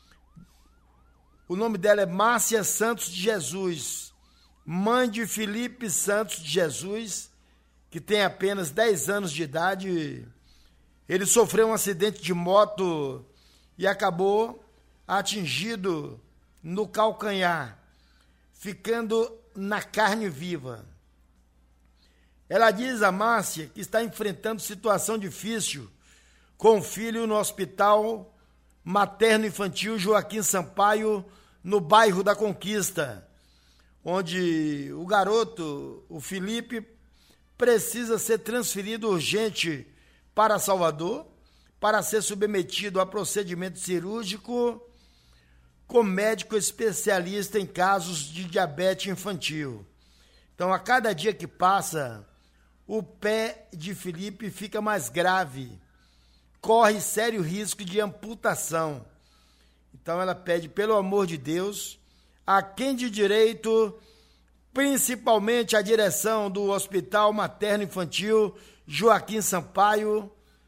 O nome dela é Márcia Santos de Jesus, mãe de Felipe Santos de Jesus, que tem apenas 10 anos de idade. Ele sofreu um acidente de moto e acabou atingido no calcanhar, ficando na carne viva. Ela diz a Márcia que está enfrentando situação difícil com o filho no Hospital Materno-Infantil Joaquim Sampaio, no bairro da Conquista, onde o garoto, o Felipe, precisa ser transferido urgente para Salvador, para ser submetido a procedimento cirúrgico com médico especialista em casos de diabetes infantil. Então, a cada dia que passa, o pé de Felipe fica mais grave, corre sério risco de amputação. Então ela pede, pelo amor de Deus, a quem de direito, principalmente a direção do Hospital Materno-Infantil Joaquim Sampaio,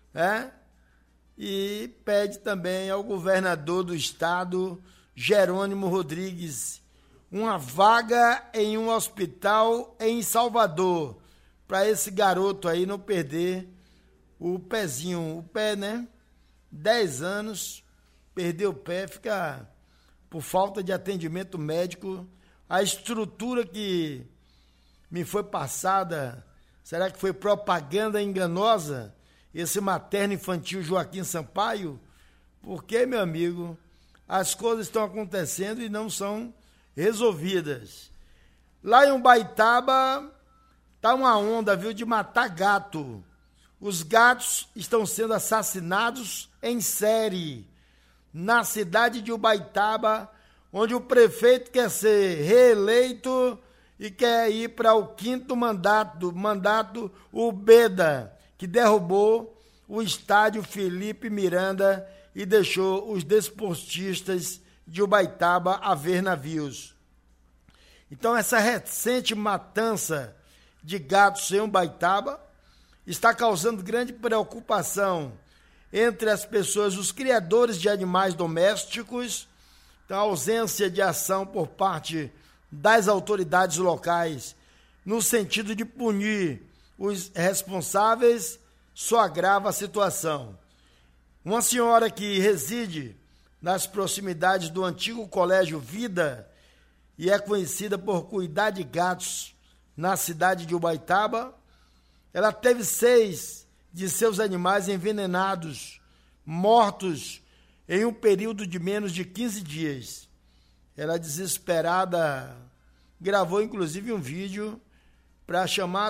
e pede também ao governador do estado, Jerônimo Rodrigues, uma vaga em um hospital em Salvador, para esse garoto aí não perder o pezinho, o pé, 10 anos, perder o pé, fica por falta de atendimento médico. A estrutura que me foi passada, será que foi propaganda enganosa? Esse materno-infantil Joaquim Sampaio? Porque, meu amigo, as coisas estão acontecendo e não são resolvidas. Lá em Ubaitaba, tá uma onda, viu, de matar gato. Os gatos estão sendo assassinados em série na cidade de Ubaitaba, onde o prefeito quer ser reeleito e quer ir para o 5º mandato, o Beda, que derrubou o estádio Felipe Miranda e deixou os desportistas de Ubaitaba a ver navios. Então, essa recente matança de gatos em Ubaitaba está causando grande preocupação entre as pessoas, os criadores de animais domésticos. Então, a ausência de ação por parte das autoridades locais no sentido de punir os responsáveis só agrava a situação. Uma senhora que reside nas proximidades do antigo Colégio Vida e é conhecida por cuidar de gatos na cidade de Ubaitaba, ela teve 6 de seus animais envenenados, mortos em um período de menos de 15 dias. Ela, desesperada, gravou inclusive um vídeo para chamar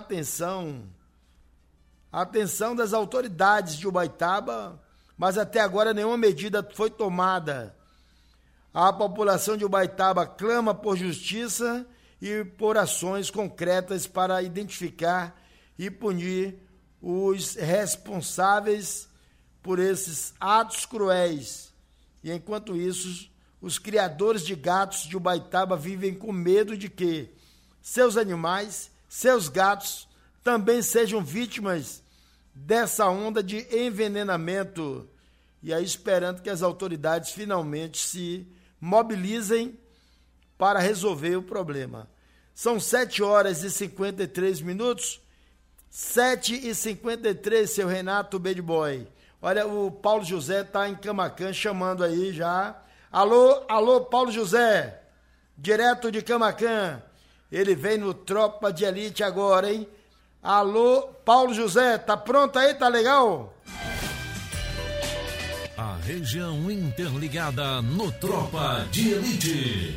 a atenção das autoridades de Ubaitaba, mas até agora nenhuma medida foi tomada. A população de Ubaitaba clama por justiça e por ações concretas para identificar e punir os responsáveis por esses atos cruéis. E enquanto isso, os criadores de gatos de Ubaitaba vivem com medo de que seus animais, seus gatos, também sejam vítimas dessa onda de envenenamento. E aí esperando que as autoridades finalmente se mobilizem para resolver o problema. São 7 horas e 53 minutos. 7h53, seu Renato Bad Boy. Olha, o Paulo José está em Camaquã chamando aí já. Alô, Paulo José, direto de Camaquã. Ele vem no Tropa de Elite agora, hein? Alô, Paulo José, tá pronto aí? Tá legal? A região interligada no Tropa de Elite.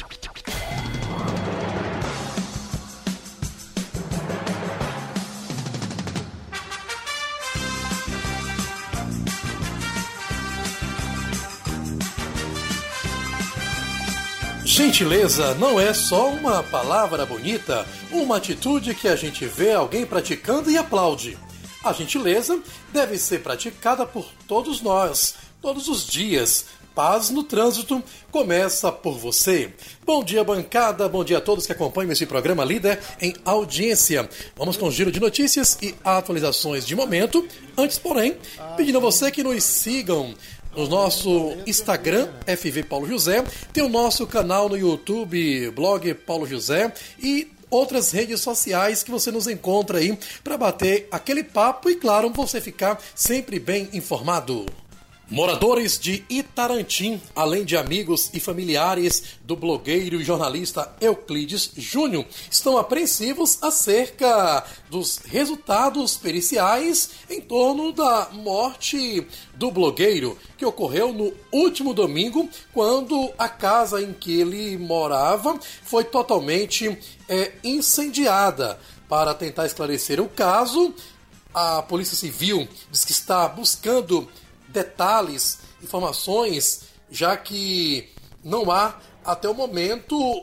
Gentileza não é só uma palavra bonita, uma atitude que a gente vê alguém praticando e aplaude. A gentileza deve ser praticada por todos nós, todos os dias. Paz no trânsito começa por você. Bom dia, bancada. Bom dia a todos que acompanham esse programa líder em audiência. Vamos com um giro de notícias e atualizações de momento. Antes, porém, pedindo a você que nos sigam no nosso Instagram, FV Paulo José, tem o nosso canal no YouTube, blog Paulo José, e outras redes sociais que você nos encontra aí para bater aquele papo e, claro, você ficar sempre bem informado. Moradores de Itarantim, além de amigos e familiares do blogueiro e jornalista Euclides Júnior, estão apreensivos acerca dos resultados periciais em torno da morte do blogueiro, que ocorreu no último domingo, quando a casa em que ele morava foi totalmente incendiada. Para tentar esclarecer o caso, a Polícia Civil diz que está buscando detalhes, informações, já que não há, até o momento,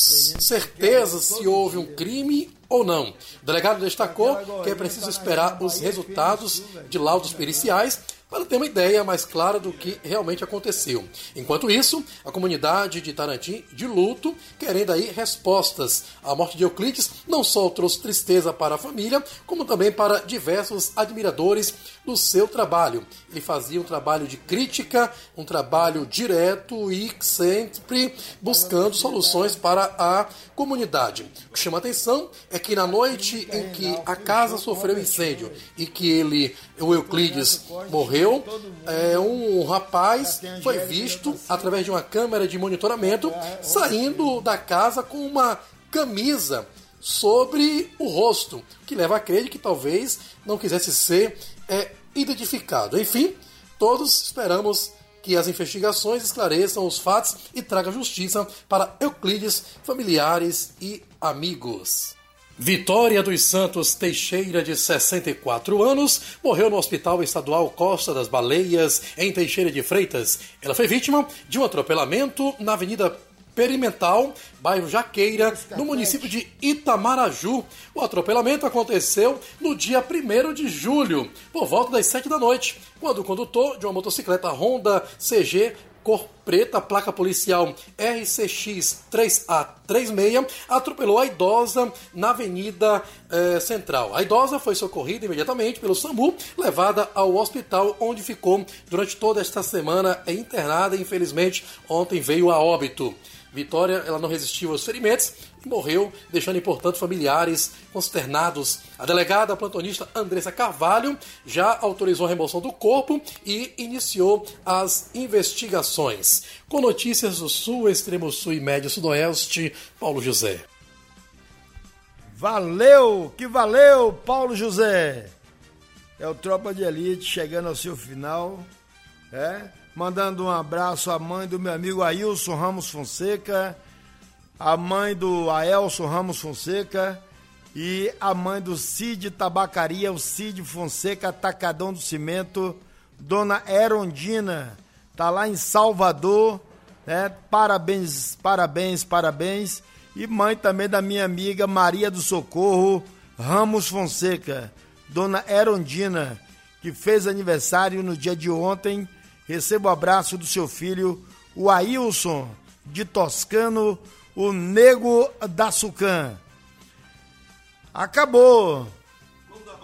certeza se houve um crime ou não. O delegado destacou que é preciso esperar os resultados de laudos periciais para ter uma ideia mais clara do que realmente aconteceu. Enquanto isso, a comunidade de Itarantim de luto, querendo aí respostas. A morte de Euclides não só trouxe tristeza para a família, como também para diversos admiradores do seu trabalho. Ele fazia um trabalho de crítica, um trabalho direto e sempre buscando soluções para a comunidade. O que chama a atenção é que na noite em que a casa sofreu incêndio e que o Euclides morreu, um rapaz foi visto através de uma câmera de monitoramento saindo da casa com uma camisa sobre o rosto, que leva a crer que talvez não quisesse ser identificado. Enfim, todos esperamos que as investigações esclareçam os fatos e tragam justiça para Euclides, familiares e amigos. Vitória dos Santos Teixeira, de 64 anos, morreu no Hospital Estadual Costa das Baleias, em Teixeira de Freitas. Ela foi vítima de um atropelamento na Avenida Perimental, bairro Jaqueira, no município de Itamaraju. O atropelamento aconteceu no dia 1º de julho, por volta das 7 da noite, quando o condutor de uma motocicleta Honda CG cor preta, placa policial RCX 3A36, atropelou a idosa na Avenida Central. A idosa foi socorrida imediatamente pelo SAMU, levada ao hospital, onde ficou durante toda esta semana internada e, infelizmente, ontem veio a óbito. Vitória, ela não resistiu aos ferimentos e morreu, deixando, portanto, familiares consternados. A delegada plantonista Andressa Carvalho já autorizou a remoção do corpo e iniciou as investigações. Com notícias do Sul, Extremo Sul e Médio Sudoeste, Paulo José. Valeu, que valeu, Paulo José. É o Tropa de Elite chegando ao seu final, mandando um abraço à mãe do meu amigo Ailson Ramos Fonseca, a mãe do Aelson Ramos Fonseca e a mãe do Cid Tabacaria, o Cid Fonseca, Atacadão do Cimento, Dona Erondina, tá lá em Salvador, Parabéns, parabéns, parabéns. E mãe também da minha amiga Maria do Socorro Ramos Fonseca, Dona Erondina, que fez aniversário no dia de ontem. Receba o abraço do seu filho, o Ailson de Toscano, o Nego da Sucã. Acabou.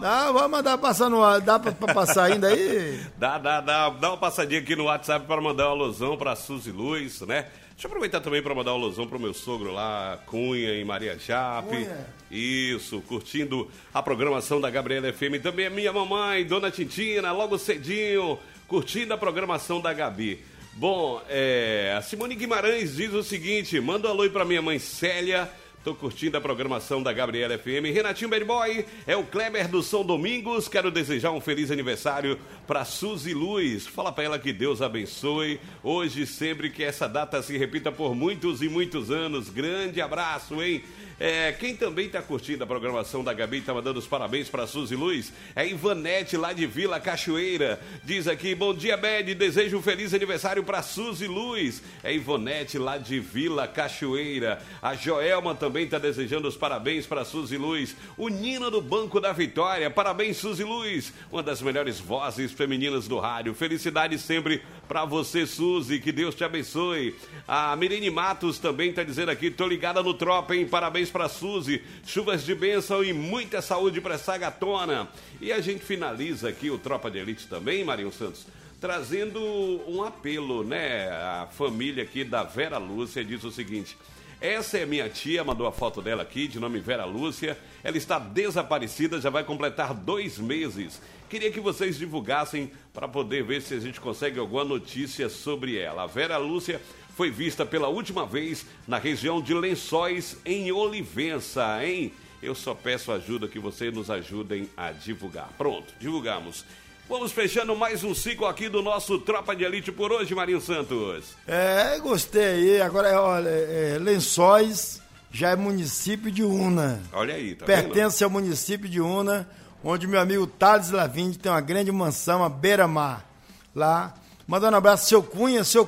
Vai mandar passar no ar. Dá pra passar ainda aí? Dá uma passadinha aqui no WhatsApp para mandar uma alusão pra Suzy Luz, né? Deixa eu aproveitar também para mandar uma alusão pro meu sogro lá, Cunha, em Maria Chape. Isso, curtindo a programação da Gabriela FM. Também a minha mamãe, Dona Tintina, logo cedinho, curtindo a programação da Gabi. Bom, a Simone Guimarães diz o seguinte, manda um alô aí pra minha mãe Célia. Tô curtindo a programação da Gabriela FM. Renatinho Bad Boy, é o Kleber do São Domingos. Quero desejar um feliz aniversário para Suzy Luz. Fala para ela que Deus abençoe. Hoje, sempre que essa data se repita por muitos e muitos anos. Grande abraço, hein? Quem também tá curtindo a programação da Gabi, tá mandando os parabéns para Suzy Luz, é Ivanete, lá de Vila Cachoeira. Diz aqui, bom dia, Bad, desejo um feliz aniversário para Suzy Luz. É Ivanete, lá de Vila Cachoeira. A Joelma também tá desejando os parabéns para Suzy Luz. O Nino do Banco da Vitória, parabéns, Suzy Luz. Uma das melhores vozes femininas do rádio. Felicidades sempre para você, Suzy, que Deus te abençoe. A Mirene Matos também tá dizendo aqui, tô ligada no Tropa, hein, parabéns para Suzy, chuvas de bênção e muita saúde para essa gatona. E a gente finaliza aqui o Tropa de Elite também, Marinho Santos, trazendo um apelo, né? A família aqui da Vera Lúcia diz o seguinte, essa é minha tia, mandou a foto dela aqui, de nome Vera Lúcia, ela está desaparecida, já vai completar 2 meses. Queria que vocês divulgassem para poder ver se a gente consegue alguma notícia sobre ela. A Vera Lúcia foi vista pela última vez na região de Lençóis, em Olivença, hein? Eu só peço ajuda, que vocês nos ajudem a divulgar. Pronto, divulgamos. Vamos fechando mais um ciclo aqui do nosso Tropa de Elite por hoje, Marinho Santos. Gostei aí. Agora, olha, Lençóis já é município de Una. Olha aí, tá Pertence vendo? ao município de Una, onde meu amigo Thales Lavinde tem uma grande mansão, a beira-mar, lá. Mandando um abraço, seu Cunha, seu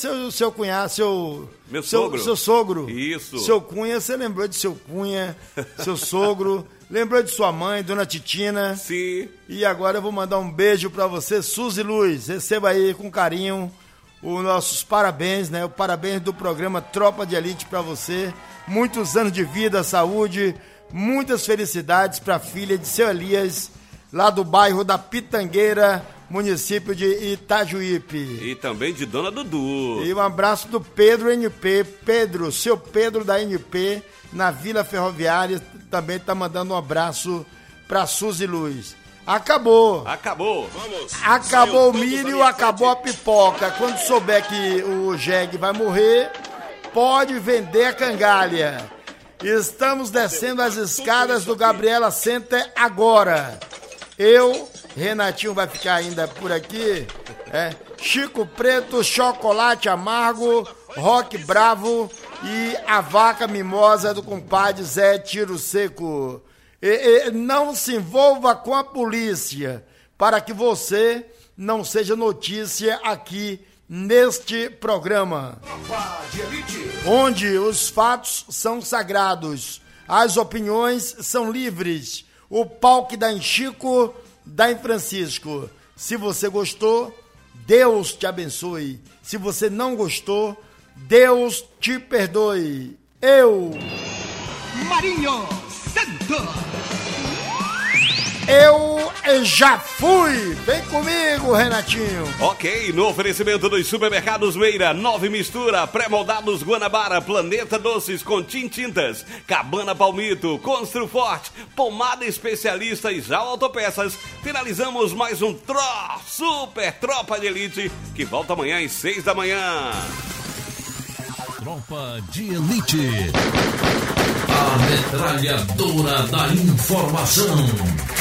cunhado, meu sogro. Seu sogro. Isso. Seu Cunha, você lembrou de seu Cunha, seu sogro, lembrou de sua mãe, Dona Titina. Sim. E agora eu vou mandar um beijo pra você, Suzy Luz. Receba aí com carinho os nossos parabéns, né? O parabéns do programa Tropa de Elite pra você. Muitos anos de vida, saúde, muitas felicidades pra filha de seu Elias, lá do bairro da Pitangueira, município de Itajuípe. E também de Dona Dudu. E um abraço do Pedro NP, seu Pedro da NP, na Vila Ferroviária, também tá mandando um abraço pra Suzy Luz. Acabou. Vamos. Acabou o milho, acabou a pipoca. Quando souber que o jegue vai morrer, pode vender a cangalha. Estamos descendo as escadas do Gabriela Center agora. Renatinho vai ficar ainda por aqui, Chico Preto, Chocolate Amargo, Rock Bravo e a Vaca Mimosa do compadre Zé Tiro Seco. Não se envolva com a polícia, para que você não seja notícia aqui neste programa, onde os fatos são sagrados, as opiniões são livres, o pau que dá em Chico, dá em Francisco. Se você gostou, Deus te abençoe. Se você não gostou, Deus te perdoe. Marinho Santos. Eu já fui. Vem comigo, Renatinho. Ok, no oferecimento dos supermercados Meira, 9 Mistura, pré-moldados Guanabara, Planeta Doces com Tintintas, Cabana Palmito, Construforte, Pomada Especialista e Jal Autopeças. Finalizamos mais um Super Tropa de Elite, que volta amanhã às 6 da manhã. Tropa de Elite. A metralhadora da informação.